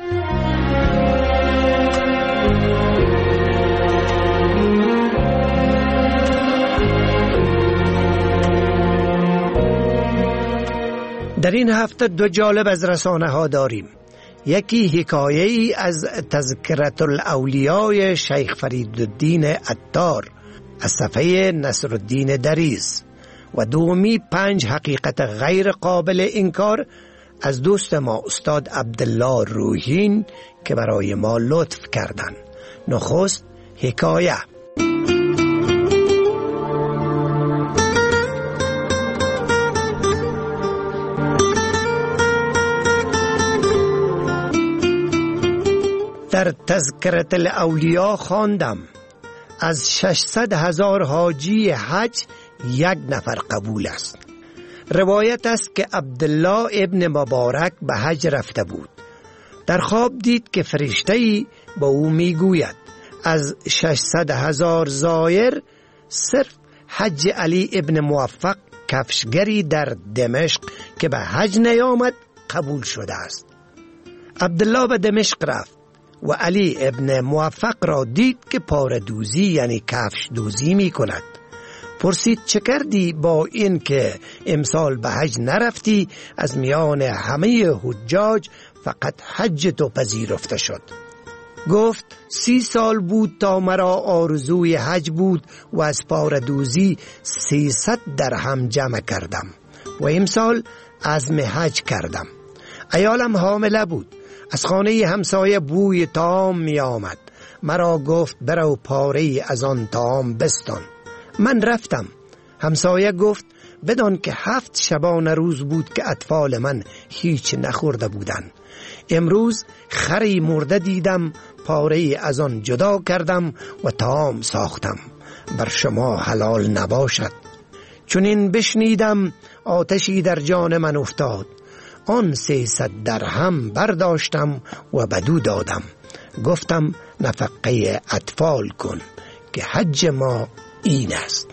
[SPEAKER 10] در این هفته 2 جالب از رسانه ها داریم. یکی حکایه ای از تذکرة الاولیاء شیخ فریدالدین عطار از صفحه نصرالدین دریز و دومی 5 حقیقت غیر قابل انکار از دوست ما استاد عبدالله روحین که برای ما لطف کردند. نخست حکایه. در تذکرة الاولیا خواندم از 600,000 حاجی حج 1 نفر قبول است. روایت است که عبدالله ابن مبارک به حج رفته بود. در خواب دید که فرشته‌ای با او میگوید از 600,000 زائر صرف حج علی ابن موفق کفشگری در دمشق که به حج نیامد قبول شده است. عبدالله به دمشق رفت و علی ابن موفق را دید که پاره دوزی یعنی کفش دوزی می کند. پرسید چه کردی با این که امسال به حج نرفتی؟ از میان همه حجاج فقط حج تو پذیرفته شد. گفت 30 سال بود تا مرا آرزوی حج بود و از پاره دوزی 300 درهم جمع کردم و امسال عزم حج کردم. عیالم حامله بود. از خانه همسایه بوی طعام می آمد. مرا گفت برو پاره از آن طعام بستان. من رفتم. همسایه گفت بدان که 7 شبانه روز بود که اطفال من هیچ نخورده بودند. امروز خری مرده دیدم، پاره از آن جدا کردم و طعام ساختم. بر شما حلال نباشد. چون این بشنیدم آتشی در جان من افتاد. آن 300 درهم برداشتم و بدو دادم. گفتم نفقه اطفال کن که حج ما این است.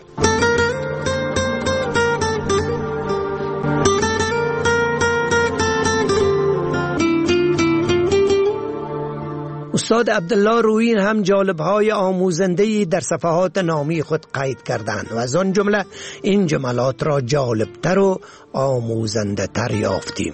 [SPEAKER 10] استاد عبدالله روحین هم جالب‌های آموزنده‌ای در صفحات نامی خود قید کردند و از آن جمله این جملات را جالبتر و آموزنده تر یافتیم.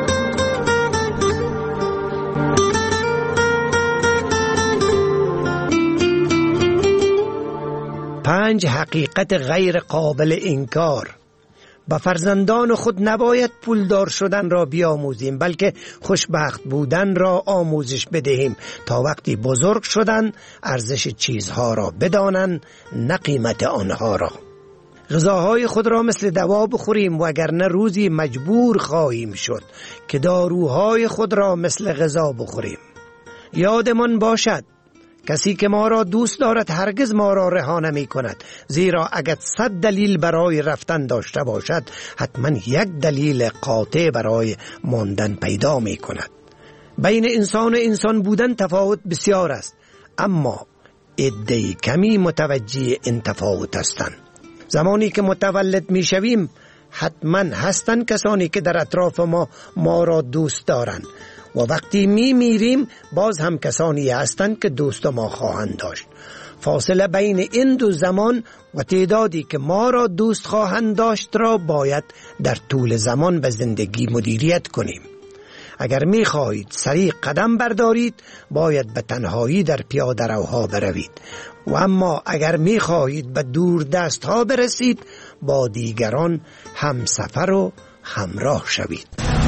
[SPEAKER 10] پنج حقیقت غیر قابل انکار. با فرزندان خود نباید پولدار شدن را بیاموزیم، بلکه خوشبخت بودن را آموزش بدهیم تا وقتی بزرگ شدن ارزش چیزها را بدانند، نه قیمت آنها را. غذاهای خود را مثل دوا بخوریم و اگرنه روزی مجبور خواهیم شد که داروهای خود را مثل غذا بخوریم. یادمان باشد کسی که ما را دوست دارد هرگز ما را رها نمی کند، زیرا اگر 100 دلیل برای رفتن داشته باشد حتما 1 دلیل قاطع برای ماندن پیدا می کند. بین انسان و انسان بودن تفاوت بسیار است، اما عده کمی متوجه این تفاوت هستند. زمانی که متولد می شویم حتما هستند کسانی که در اطراف ما را دوست دارند و وقتی میریم باز هم کسانی هستند که دوست ما خواهند داشت. فاصله بین این دو زمان و تعدادی که ما را دوست خواهند داشت را باید در طول زمان به زندگی مدیریت کنیم. اگر میخواهید سریع قدم بردارید باید به تنهایی در پیاده روها بروید و اما اگر میخواهید به دور دست ها برسید با دیگران همسفر و همراه شوید.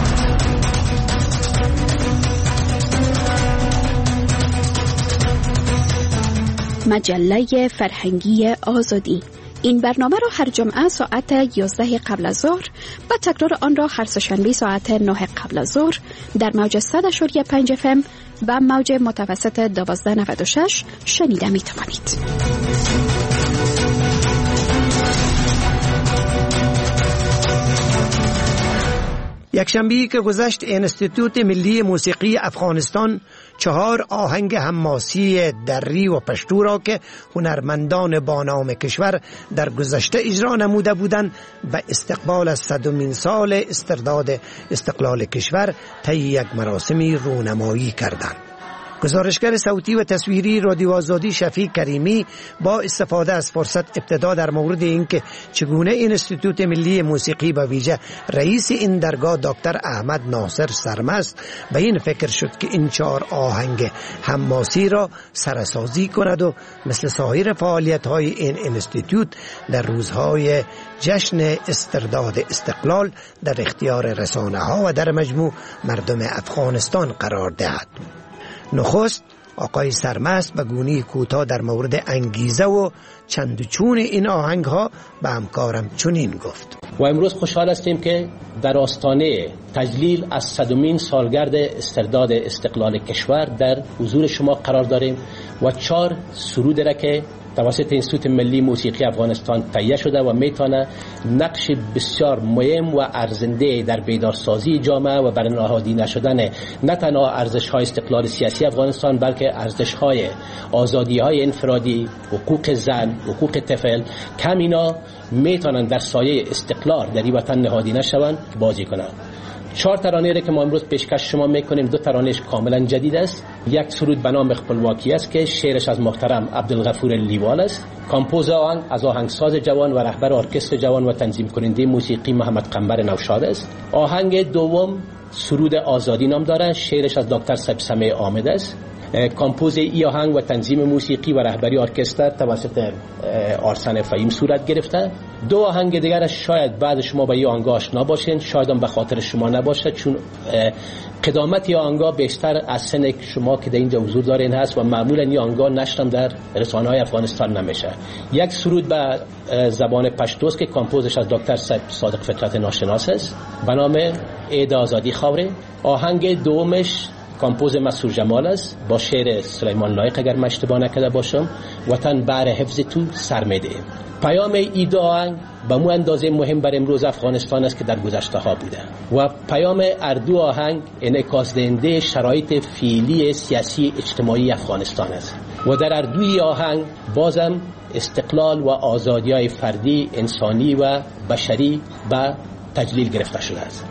[SPEAKER 14] مجله فرهنگی آزادی. این برنامه را هر جمعه ساعت 11 قبل از ظهر و تکرار آن را هر سه‌شنبه ساعت 9 قبل از ظهر در موج 100.5 FM و موج متوسط 1296 شنیده می توانید.
[SPEAKER 10] یکشنبه‌ای که گذشت انستیتوت ملی موسیقی افغانستان 4 آهنگ حماسی دری و پشتو را که هنرمندان بانام کشور در گذشته اجرا نموده بودند به استقبال از 100مین سال استرداد استقلال کشور طی یک مراسمی رونمایی کردند. گزارشگر صوتی و تصویری رادیو آزادی شفیق کریمی با استفاده از فرصت ابتدا در مورد اینکه چگونه انستیتوت ملی موسیقی و ویژه رئیس این درگاه دکتر احمد ناصر سرمست به این فکر شد که این 4 آهنگ حماسی را سرسازی کند و مثل سایر فعالیت‌های این انستیتوت در روزهای جشن استرداد استقلال در اختیار رسانه‌ها و در مجموع مردم افغانستان قرار دهد. نخست آقای سرمست به گونه کوتاه در مورد انگیزه و چند چون این آهنگ ها به همکارم چنین گفت:
[SPEAKER 15] و امروز خوشحال هستیم که در آستانه تجلیل از 100مین سالگرد استرداد استقلال کشور در حضور شما قرار داریم و 4 سرود را که توسط انستیتوت ملی موسیقی افغانستان تهیه شده و میتونه نقش بسیار مهم و ارزنده در بیدارسازی جامعه و برنهادی نشدن نه تنها ارزش‌های استقلال سیاسی افغانستان بلکه ارزش‌های آزادی‌های انفرادی، حقوق زن، حقوق طفل کم اینا میتونن در سایه استقلال در این وطن نهادی نشوند بازی کنند. 4 ترانه را که ما امروز پیشکش شما میکنیم 2 ترانهش کاملا جدید است. یک سرود به نام خپلواکی است که شعرش از محترم عبدالغفور لیوال است. کامپوز آهنگ از آهنگساز جوان و رهبر ارکستر جوان و تنظیم کننده موسیقی محمد قنبر نوشاد است. آهنگ دوم سرود آزادی نام دارد. شعرش از دکتر سبسمه آمد است. کامپوز ای آهنگ و تنظیم موسیقی و رهبری ارکستر توسط آرسن فهیم صورت گرفته. 2 آهنگ دیگر شاید بعد شما با این آهنگ آشنا باشین، شاید هم به خاطر شما نباشه، چون قدامت این آهنگ بیشتر از سن شما که در اینجا حضور دارین هست و معمولا این آهنگ نشر در رسانه‌های افغانستان نمیشه. یک سرود به زبان پشتو است که کامپوزش از دکتر صادق فطرت ناشناس است به نام عید آزادی خاوره. آهنگ دومش کامپوز مسرور جمال است با شعر سلیمان لایق اگر من اشتباه نکرده باشم. وطن بر حفظ تو سر میده. پیام این 2 آهنگ به مو اندازه مهم بر امروز افغانستان است که در گذشته ها بوده و پیام اردو آهنگ انعکاس دهنده شرایط فعلی سیاسی اجتماعی افغانستان است و در اردوی آهنگ بازم استقلال و آزادی‌های فردی، انسانی و بشری به تجلیل گرفته شده است.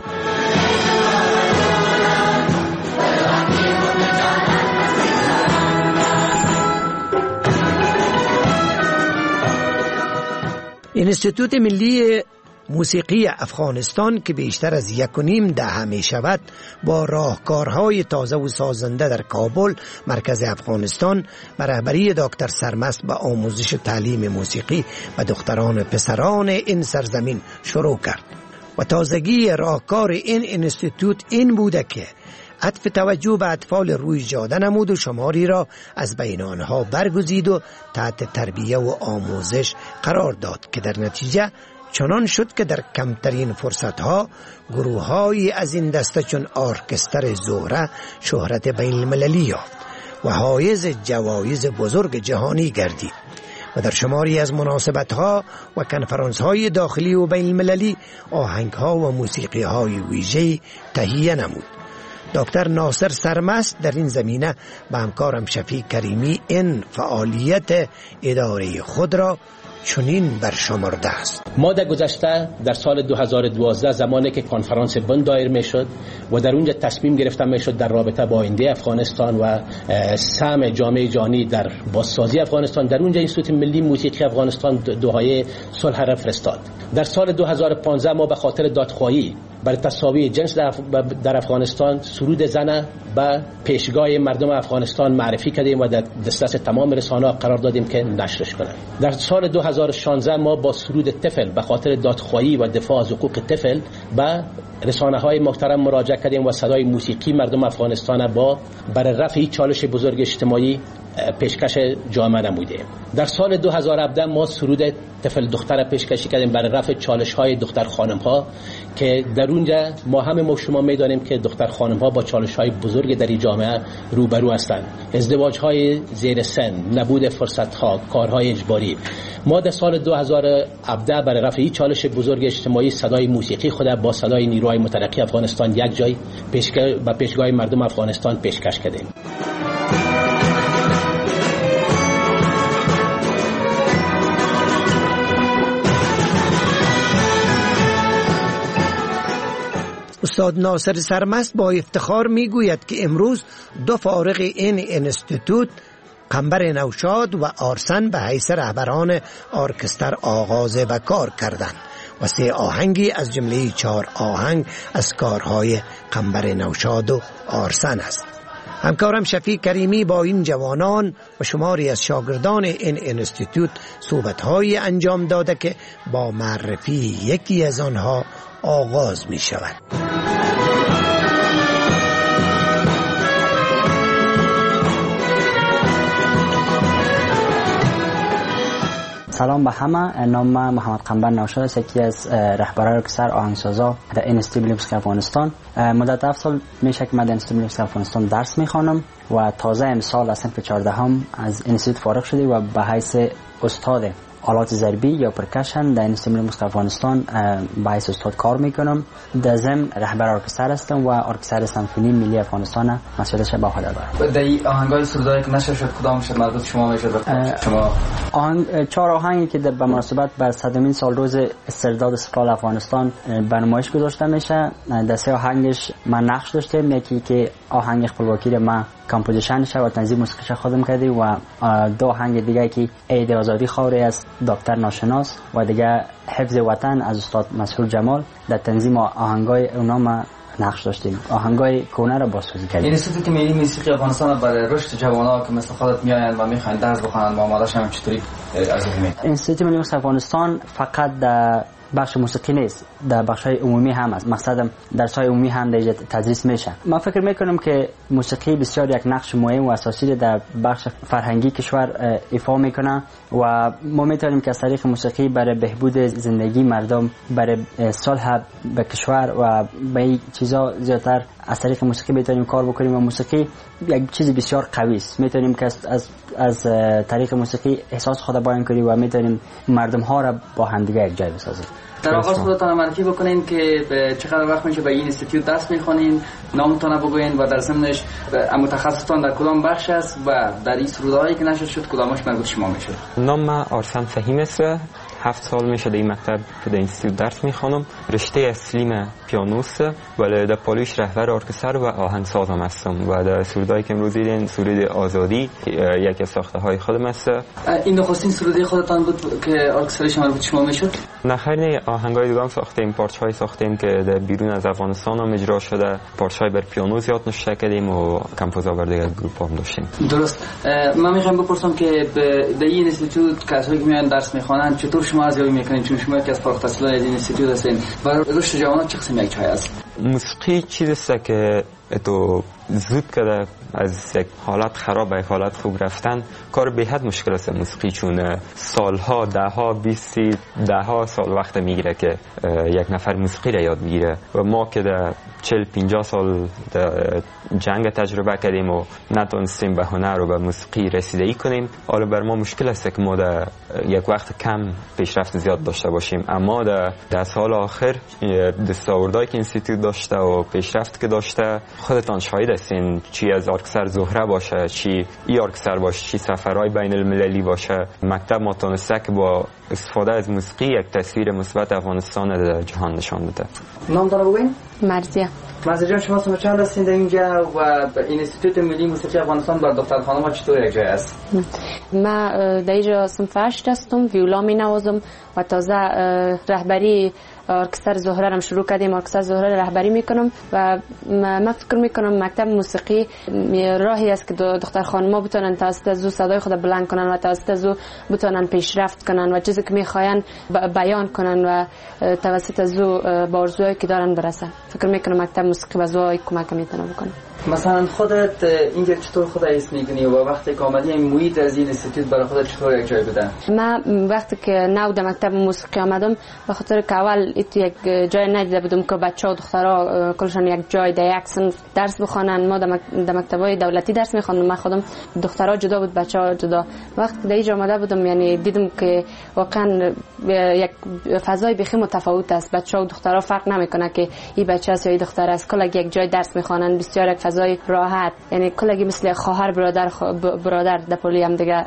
[SPEAKER 10] انستیتوت ملی موسیقی افغانستان که بیشتر از 1.5 دهه می شود با راهکارهای تازه و سازنده در کابل مرکز افغانستان به رهبری دکتر سرمست به آموزش تعلیم موسیقی و دختران و پسران این سرزمین شروع کرد و تازگی راهکار این انستیتوت این بوده که عطف توجه به اطفال روی جاده نمود و شماری را از بین آنها برگزید و تحت تربیه و آموزش قرار داد که در نتیجه چنان شد که در کمترین فرصتها گروه‌هایی از این دسته چون ارکستر زهره شهرت بین المللی یافت و حایز جوایز بزرگ جهانی گردید و در شماری از مناسبت‌ها و کنفرانس‌های داخلی و بین المللی آهنگ‌ها و موسیقی‌های ویژه‌ای تهیه نمود. دکتر ناصر سرمست در این زمینه با همکارم شفیق کریمی این فعالیت اداره خود را چنین برشمرده است.
[SPEAKER 15] ما در گذشته در سال 2012 زمانی که کنفرانس بن دایر میشد و در اونجا تصمیم گرفته میشد در رابطه با آینده افغانستان و سهم جامعه جهانی در بازسازی افغانستان، در اونجا انستیتوت ملی موسیقی افغانستان دعای صلح را فرستاد. در سال 2015 ما به خاطر دادخواهی برای تساوی جنس در افغانستان سرود زنه به پیشگاه مردم افغانستان معرفی کردیم و در دسترس تمام رسانه‌ها قرار دادیم که نشرش کنند. در سال 2016 ما با سرود طفل به خاطر دادخواهی و دفاع از حقوق طفل به رسانه‌های محترم مراجعه کردیم و صدای موسیقی مردم افغانستان با برای رفع چالش بزرگ اجتماعی پیشکش جامعه نمودیم. در سال 2017 ما سرود طفل دختر پیشکش کردیم برای رفع چالش‌های دختر خانم‌ها که در اونجا ما همه شما می‌دانیم که دختر خانم‌ها با چالش‌های بزرگ در این جامعه روبرو هستند. ازدواج‌های زیر سن، نبود فرصت‌ها، کارهای اجباری. ما در سال 2017 برای رفع این چالش بزرگ اجتماعی صدای موسیقی خود با صدای نیروهای مترقی افغانستان یک جای به پیشگاه مردم افغانستان پیشکش کردیم.
[SPEAKER 10] استاد ناصر سرمست با افتخار میگوید که امروز 2 فارغ این انستیتوت، قنبر نوشاد و آرسن، به حیث رهبران ارکستر آغاز به کار کردند و 3 آهنگی از جمله 4 آهنگ از کارهای قنبر نوشاد و آرسن است. همکارم شفیق کریمی با این جوانان و شماری از شاگردان این انستیتوت صحبت‌هایی انجام داده که با معرفی یکی از آنها آغاز می شود.
[SPEAKER 16] سلام به همه. نام من محمد قنبر نوشاد است، یکی از رهبران ارکستر آهنگسازا در انستیتوت موسیقی افغانستان. مدت 7 سال میشه که من در انستیتوت موسیقی افغانستان درس میخوانم و تازه امسال از صنف 14 از انستیتوت فارغ شده و به حیث استاد آلات ضربی یا پرکشن در انستیتوت موسیقی افغانستان به حیث استاد کار میکنم. در ضمن رهبر ارکستر هستم و ارکستر سمفونی ملی افغانستان مسئولیتش به عهده دارم.
[SPEAKER 17] در آهنگای سرودایی که نشر شد کدام شد مربوط شما میشه؟ شما
[SPEAKER 16] 4 آهنگی که به مناسبت بر 100مین سال روز استرداد استقلال افغانستان به نمایش گذاشته میشه. در 3 آهنگش من نقش داشتم. یکی که آهنگ خپلواکی رو من کمپوزیشنش و تنظیم موسیقیش خودم کردیم و 2 آهنگ دیگه که عید آزادی خاوری است دکتر ناشناس و دیگه حفظ وطن از استاد مسحور جمال در تنظیم آهنگای اونا ما نقش داشتیم. آهنگای کونه رو بازسازی کردیم.
[SPEAKER 17] انستیتوت ملی موسیقی افغانستان برای رشد جوانان که مثل خودت میآیند و میخواین درس بخونند و آماده‌اش هم چطوری ارزیابی؟
[SPEAKER 16] انستیتوت ملی موسیقی افغانستان فقط در بخش موسیقی نیست، در بخش‌های عمومی هم است. مقصدم درس‌های عمومی هم در تدریس میشه. من فکر میکنم که موسیقی بسیار یک نقش مهم و اساسی در بخش فرهنگی کشور ایفا میکنه و ما میتونیم که از طریق موسیقی برای بهبود زندگی مردم، برای صلح به کشور و به این چیزا زیادتر از طریق موسیقی میتونیم کار بکنیم و موسیقی یک چیز بسیار قوی است. میتونیم که از طریق موسیقی احساس خود بیان کنیم و میتونیم مردم ها را با هم دیگه یک جای بسازیم.
[SPEAKER 17] در آغاز خودتان معرفی بکنین که چقدر وقت میشه به این انستیتوت درس میخونین، نامتون بگوین و در ضمنش متخصصتان در کدام بخش است و در این سرودهایی که نشر شد کدامش مربوط شما میشه؟
[SPEAKER 18] نام من آرسن فهیم است. 7 سال میشه در این مکتب در انستیتوت درس میخوانم. رشته اصلیم پیانوست ولی در پالیش رهبر ارکستر و آهنگسازم هستم و در سرودهایی که امروز دیدین سرود آزادی یکی از ساخته‌های خودم است.
[SPEAKER 17] این نخستین سروده خودتان بود که ارکسترش مربوط شما میشد؟
[SPEAKER 18] نه، آهنگای دیگه هم ساختیم، پارچه‌های ساختیم که در بیرون از افغانستان هم اجرا شده، پارچه‌های بر پیانو زیاد نوشته کردیم و کمپوزا بر دیگه گروپ هم داشتیم.
[SPEAKER 17] درست. من میخوام بپرسم که در این انستیتوت کسایی که میان درس میخوانن چطور شما ارزیابی میکنین؟ چون شما یکی از فارغ التحصیلان از این انستیتوت هستین و رشد جوانان چه قسم یک چای است؟
[SPEAKER 18] موسیقی چیزی است که تو زود کرده از یک حالت خراب به یک حالت خوب رفتن کار به حد مشکل است موسیقی، چون سالها 10 سال وقت میگیره که یک نفر موسیقی را یاد بگیره و ما که در 40-50 سال جنگ تجربه کردیم و نتونستیم به هنر و به موسیقی رسیدگی کنیم. حالا بر ما مشکل است که ما در یک وقت کم پیشرفت زیاد داشته باشیم، اما در سال آخر دستاوردهایی که انستیتوت داشته و پیشرفت که داشته خودتان شاهد هستین، چی از ارکستر زهره باشه، چی ای ارکستر باشه، چی سفرهای بین المللی باشه. مکتب ما تونسته که با استفاده از موسیقی یک تصویر مثبت افغانستان در جهان نشان بده.
[SPEAKER 17] نامتون رو بگوین؟
[SPEAKER 11] مرزیه.
[SPEAKER 17] مرزیه جان، شما سال چند هستین در اینجا و انستیتوت ملی موسیقی افغانستان بر دختر خانم چطور یک جای است؟
[SPEAKER 11] من در اینجا صنف 8 هستم، ویولا می نوازم و تازه رهبری ارکستر زهره را شروع کردیم. ارکستر زهره رهبری میکنم و من فکر میکنم مکتب موسیقی راهی است که دختر خانم‌ها بتونن توسط از صدای خود بلند کنن و توسط از بتونن پیشرفت کنن و چیزی که میخواین بیان کنن و توسط از با آرزوهایی که دارن برسن. فکر میکنم مکتب موسیقی به زوای کمک میتونه بکنه.
[SPEAKER 17] مثلا خودت اینجا چطور خودت حس میکنی و وقتی که آمدی این محیط از این انستیتوت برای خودت چطور یک جای بده؟
[SPEAKER 11] من وقتی که نو در مکتب موسیقی آمدم به خاطر که اول یک جای ندیده بودم که بچه‌ها و دخترها کلشون یک جای در یک صنف درس بخوانن. ما در مکتب‌های دولتی درس می‌خواندم، من خودم دخترها جدا بود بچه‌ها جدا. وقتی در اینجا آمده بودم یعنی دیدم که واقعا یک فضای بخی متفاوت است. بچه‌ها و دخترها فرق نمی‌کنه که این بچه است یا این دختر است، کلا یک جای درس می‌خوانن، بسیار یک فضای راحت، یعنی کلا مثل خواهر برادر در پلی هم دیگه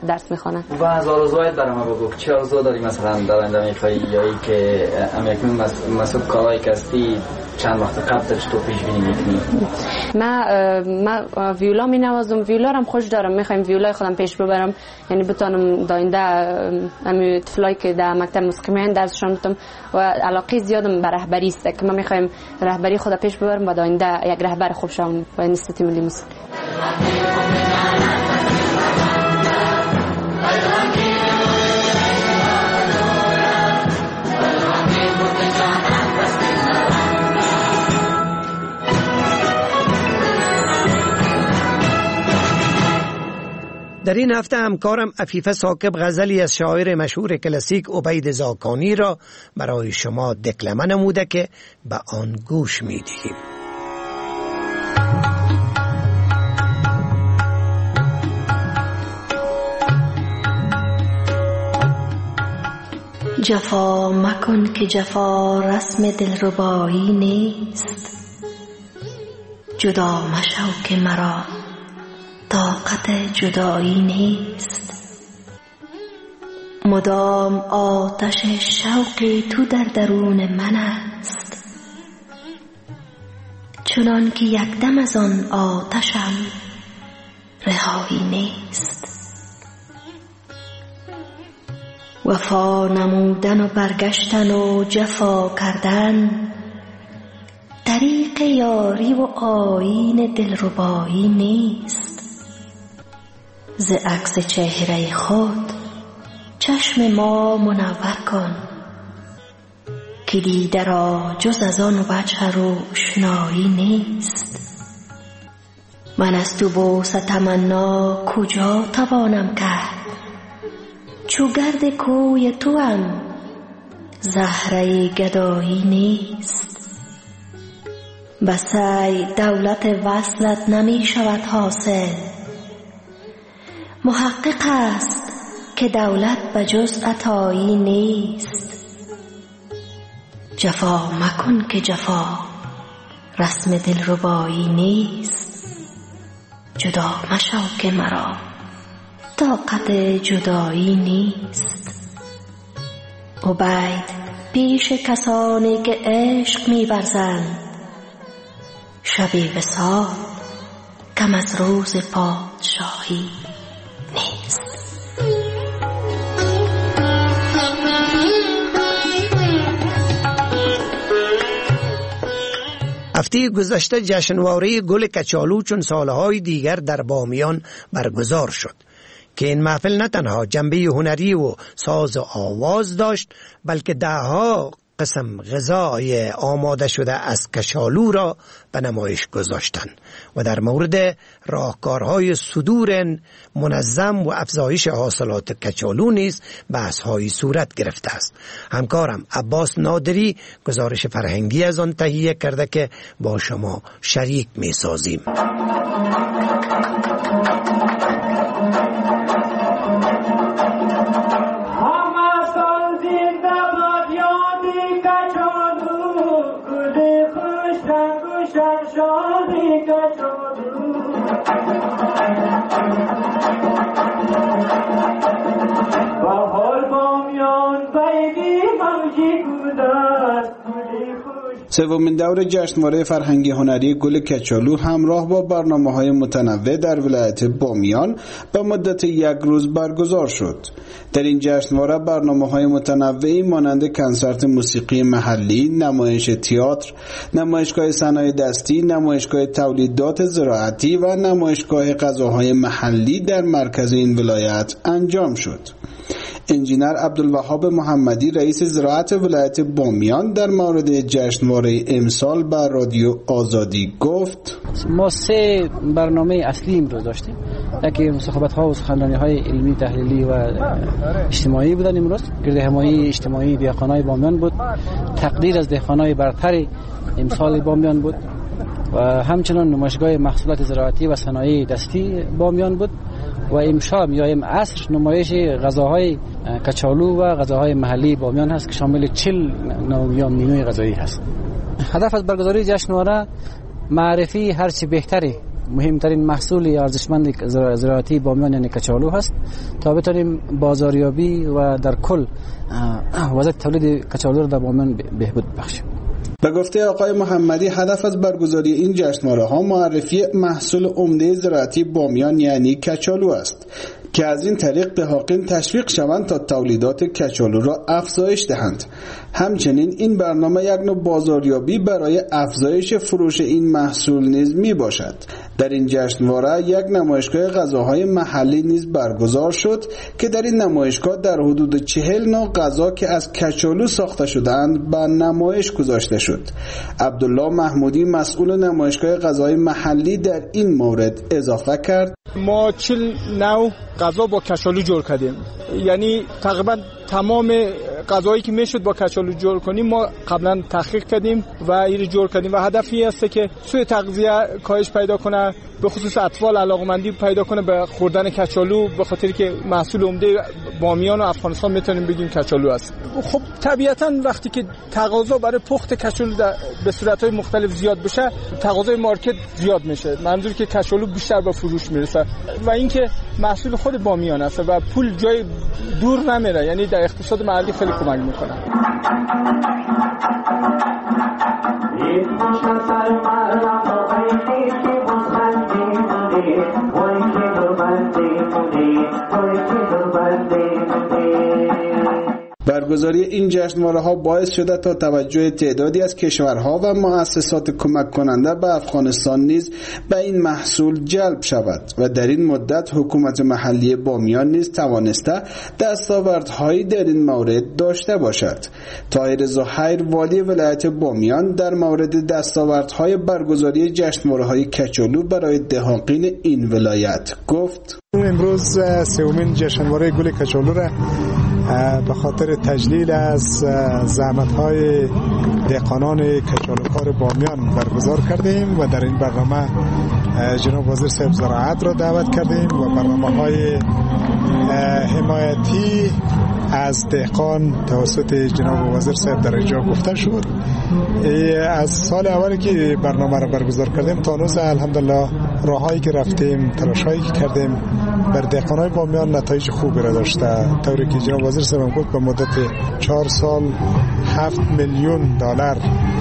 [SPEAKER 19] درس میخوانن.
[SPEAKER 17] و از آرزوهایت برام بگو، چه آرزو داری مثلا در آینده میخوای، یا ای که امیکنون مسئول کارهایی که هستی چند وقت قبل تو پیش بینی میکنی؟
[SPEAKER 19] من ویولا می نوازم، ویولا هم خوش دارم، میخوایم ویولای خودم پیش ببرم، یعنی بتونم داینده امی طفلایی که در مکتب موسیقی میان درسشون بدم و علاقه زیادم به رهبری است که من میخوایم رهبری خودم پیش ببرم و داینده یک رهبر خوب شم و انستیتوت ملی موسیقی.
[SPEAKER 10] در این هفته همکارم عفیفه ثاقب غزلی از شاعر مشهور کلاسیک عبید زاکانی را برای شما دکلمه نموده که به آن گوش می دهیم.
[SPEAKER 12] جفا مکن که جفا رسم دلربایی نیست، جدا مشو که مرا طاقت جدایی نیست. مدام آتش شوق تو در درون من است، چنان که یک دم از آن آتشم رهایی نیست. وفا نمودن و برگشتن و جفا کردن طریق یاری و آیین دلربایی نیست. ز عکس چهره خود چشم ما منور کن که دیده را جز از آن وجه روشنایی نیست. من از تو بوسه تمنا کجا توانم کرد، چو گرد کوی تو هم زهره گدایی نیست. بسای دولت وصلت نمی شود حاصل، محقق است که دولت بجز عطایی نیست. جفا مکن که جفا رسم دلربایی نیست، جدا مشو که مرا طاقت جدایی نیست. عبید پیش کسانی که عشق می‌ورزند، شب وصال کم از روز پادشاهی نیست.
[SPEAKER 10] هفته گذشته جشنواره گل کچالو چون سالهای دیگر در بامیان برگزار شد که این محفل نه تنها جنبه هنری و ساز و آواز داشت، بلکه دهها قسم غذای آماده شده از کچالو را به نمایش گذاشتند و در مورد راهکارهای صدور منظم و افزایش حاصلات کچالو نیز بحث‌هایی صورت گرفته است. همکارم عباس نادری گزارش فرهنگی از آن تهیه کرده که با شما شریک می‌سازیم.
[SPEAKER 20] سومین دور جشنواره فرهنگی هنری گل کچالو همراه با برنامه‌های متنوع در ولایت بامیان به مدت یک روز برگزار شد. در این جشنواره برنامه‌های متنوعی مانند کنسرت موسیقی محلی، نمایش تئاتر، نمایشگاه صنایع دستی، نمایشگاه تولیدات زراعتی و نمایشگاه غذاهای محلی در مرکز این ولایت انجام شد. انجینر عبدالوهاب محمدی رئیس زراعت ولایت بامیان در مورد جشنواره امسال بر رادیو آزادی گفت:
[SPEAKER 21] ما 3 برنامه اصلی امروز داشتیم، یکی مصاحبت‌ها و سخنرانی‌های علمی تحلیلی و اجتماعی بودن. امروز گرد همایی اجتماعی دهقانای بامیان بود، تقدیر از دهقانای برتر امسال بامیان بود و همچنین نمایشگاه محصولات زراعتی و صنایع دستی بامیان بود و امشب یا عصر نمایش غذاهای کچالو و غذاهای محلی بامیان هست که شامل 40 نوع یا مینوی غذایی هست. هدف از برگزاری جشنواره معرفی هرچی بهتری مهمترین محصول ارزشمند زراعتی بامیان یعنی کچالو هست تا بتونیم بازاریابی و در کل وضعیت تولید کچالو را در بامیان بهبود بخشیم.
[SPEAKER 20] به گفته آقای محمدی هدف از برگزاری این جشنواره‌ها معرفی محصول عمده زراعتی بامیان یعنی کچالو است که از این طریق دهاقین تشویق شوند تا تولیدات کچالو را افزایش دهند. همچنین این برنامه یک نوع بازاریابی برای افزایش فروش این محصول نیز می باشد. در این جشنواره یک نمایشگاه غذاهای محلی نیز برگزار شد که در این نمایشگاه در حدود 40 نوع غذا که از کچالو ساخته شده‌اند به نمایش گذاشته شد. عبدالله محمودی مسئول نمایشگاه غذاهای محلی در این مورد اضافه کرد:
[SPEAKER 2] ما 40 نوع غذا با کچالو جور کردیم، یعنی تقریبا تمام غذایی که میشد با کچالو جور کنیم ما قبلا تحقیق کردیم و این جور کردیم و هدفی است که سوء تغذیه کاهش پیدا کنه، به خصوص اطفال علاقمندی پیدا کنه به خوردن کچالو، به خاطر که محصول عمده بامیان و افغانستان میتونیم بگیم کچالو است. خب طبیعتا وقتی که تقاضا برای پخت کچالو به صورت‌های مختلف زیاد بشه، تقاضای مارکت زیاد میشه، منظور که کچالو بیشتر به فروش میرسه و اینکه محصول خود بامیان است و پول جای دور نمیره، یعنی در اقتصاد محلی خیلی کمک میکنه.
[SPEAKER 20] برگزاری این جشنواره‌ها باعث شده تا توجه تعدادی از کشورها و مؤسسات کمک کننده به افغانستان نیز به این محصول جلب شود و در این مدت حکومت محلی بامیان نیز توانسته دستاوردهایی در این مورد داشته باشد. طاهر زهیر والی ولایت بامیان در مورد دستاوردهای برگزاری جشنواره‌های کچالو برای دهاقین این ولایت گفت:
[SPEAKER 22] امروز سومین جشنواره گل کچالو را به خاطر تجلیل از زحمت‌های دهقانان کچالوکار بامیان برگزار کردیم و در این برنامه جناب وزیر صاحب زراعت را دعوت کردیم و برنامه‌های حمایتی از دهقان توسط جناب وزیر صاحب در اینجا گفته شد. از سال اولی که برنامه را برگزار کردیم تا هنوز الحمدلله راهایی که رفتیم، تلاشایی که کردیم بر دهقانای بامیان نتایج خوبی را داشته، طوری که جناب وزیر صاحب گفت به مدت 4 سال 7 میلیون دلار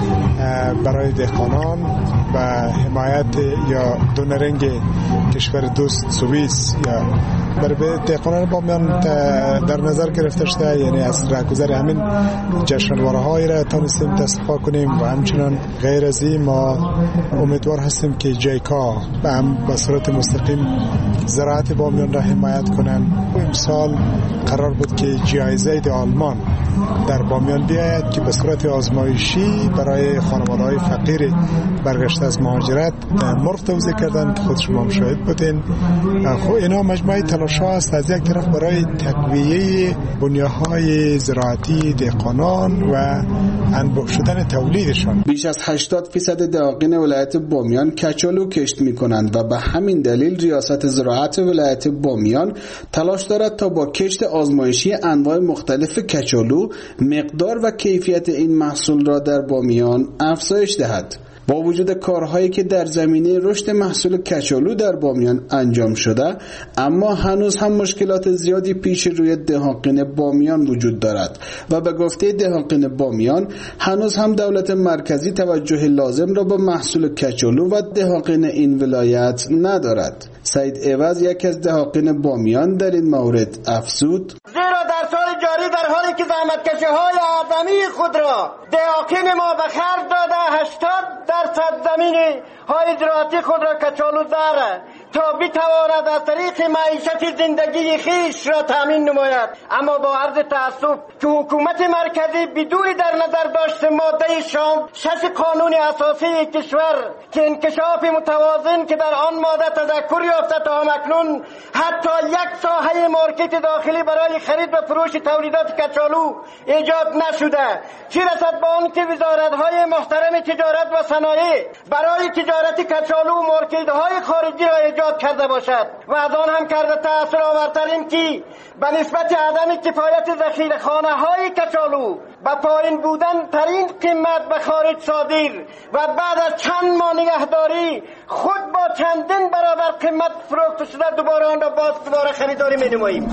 [SPEAKER 22] برای دهقانان و حمایت یا دونرنگ کشور دوست سوئیس یا برای دهقانان بامیان در نظر گرفته شده، یعنی از راهگذر همین جشنواره‌های را تونستیم استفاده کنیم و همچنان غیر از این ما امیدوار هستیم که جایکا به صورت مستقیم زراعت بامیان را حمایت کنند. امسال قرار بود که جایزه آلمان در بامیان بیاید که به صورت آزمایشی برای خانواده‌های فقیر برگشته از مهاجرت مرغ توزیع کردن که خود شما مشاهد بودین. خب اینا مجموعه تلاش‌ها است، از یک طرف برای تقویه بنیادهای زراعتی دهقانان و انبوه شدن تولیدشان.
[SPEAKER 20] بیش از 80% دهاقین ولایت بامیان کچالو کشت می‌کنند و به همین دلیل ریاست زراعت ولایت بامیان تلاش دارد تا با کشت آزمایشی انواع مختلف کچالو مقدار و کیفیت این محصول را در بامیان افزایش دهد. با وجود کارهایی که در زمینه رشد محصول کچالو در بامیان انجام شده، اما هنوز هم مشکلات زیادی پیش روی دهاقین بامیان وجود دارد و به گفته دهاقین بامیان هنوز هم دولت مرکزی توجه لازم را به محصول کچالو و دهاقین این ولایت ندارد. سعید عوض یکی از دهاقین بامیان در این مورد افزود:
[SPEAKER 23] زیرا در سال جاری در حالی که زحمتکشی‌های اعظمی خود را دهاقین ما به خرج داده 80% زمین های زراعتی خود را کچالو داره تا بتواند از طریق معیشت زندگی خیش را تامین نماید، اما با عرض تأسف که حکومت مرکزی بدون در نظر داشت ماده 6 قانون اساسی کشور که انکشاف متوازن که در آن ماده تذکر یافته تا همکنون حتی یک ساحه مارکت داخلی برای خرید و فروش تولیدات کچالو ایجاد نشده، چه رسد به آن که وزارت‌های محترم تجارت و صنایع برای تجارت کچالو مارکت‌های خارجی را ایجاد ایجاد کرده باشد و از آن هم کرده تأثیر آورترین که به نسبت عدم کفایت ذخیره‌خانه های کچالو و پایین بودن ترین قیمت به خارج صادر و بعد از چند ماه نگهداری خود با چندین برابر قیمت فروخته شده دوباره آن را دوباره خریداری می نماییم.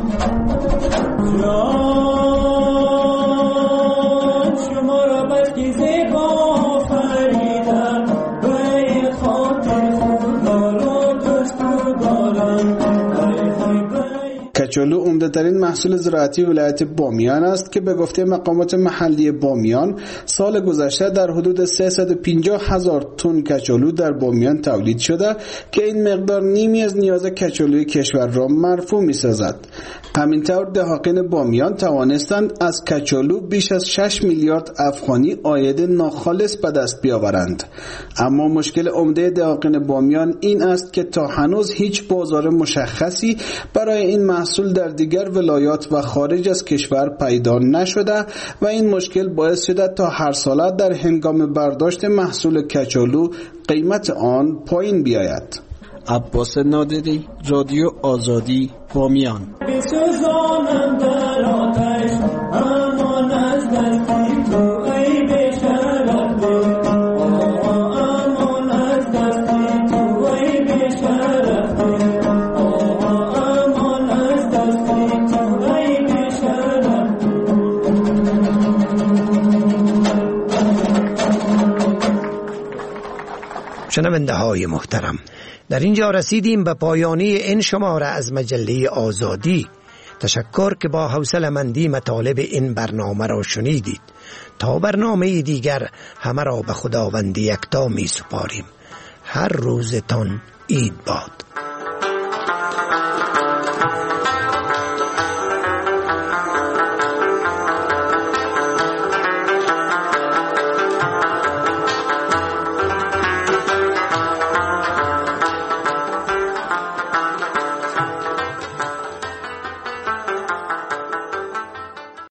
[SPEAKER 23] شما را بسکی زیبا فریدم به خاطر خودداران دوست و دارم.
[SPEAKER 20] کچالو عمده‌ترین محصول زراعتی ولایت بامیان است که به گفته مقامات محلی بامیان سال گذشته در حدود 350,000 تن کچالو در بامیان تولید شده که این مقدار نیمی از نیاز کچالوی کشور را مرفوع می‌سازد. همینطور دهقان بامیان توانستند از کچالو بیش از 6 میلیارد افغانی عاید ناخالص به دست بیاورند. اما مشکل عمده دهقان بامیان این است که تا هنوز هیچ بازار مشخصی برای این محصول در دیگر ولایات و خارج از کشور پیدا نشده و این مشکل باعث شده تا هر ساله در هنگام برداشت محصول کچالو قیمت آن پایین بیاید.
[SPEAKER 3] عباس نادری، رادیو آزادی، بامیان.
[SPEAKER 10] شنونده های محترم، در اینجا رسیدیم به پایانی این شماره از مجله آزادی. تشکر که با حوصله‌مندی مطالب این برنامه را شنیدید. تا برنامه دیگر همه را به خداوند یکتا می سپاریم. هر روزتان عید باد.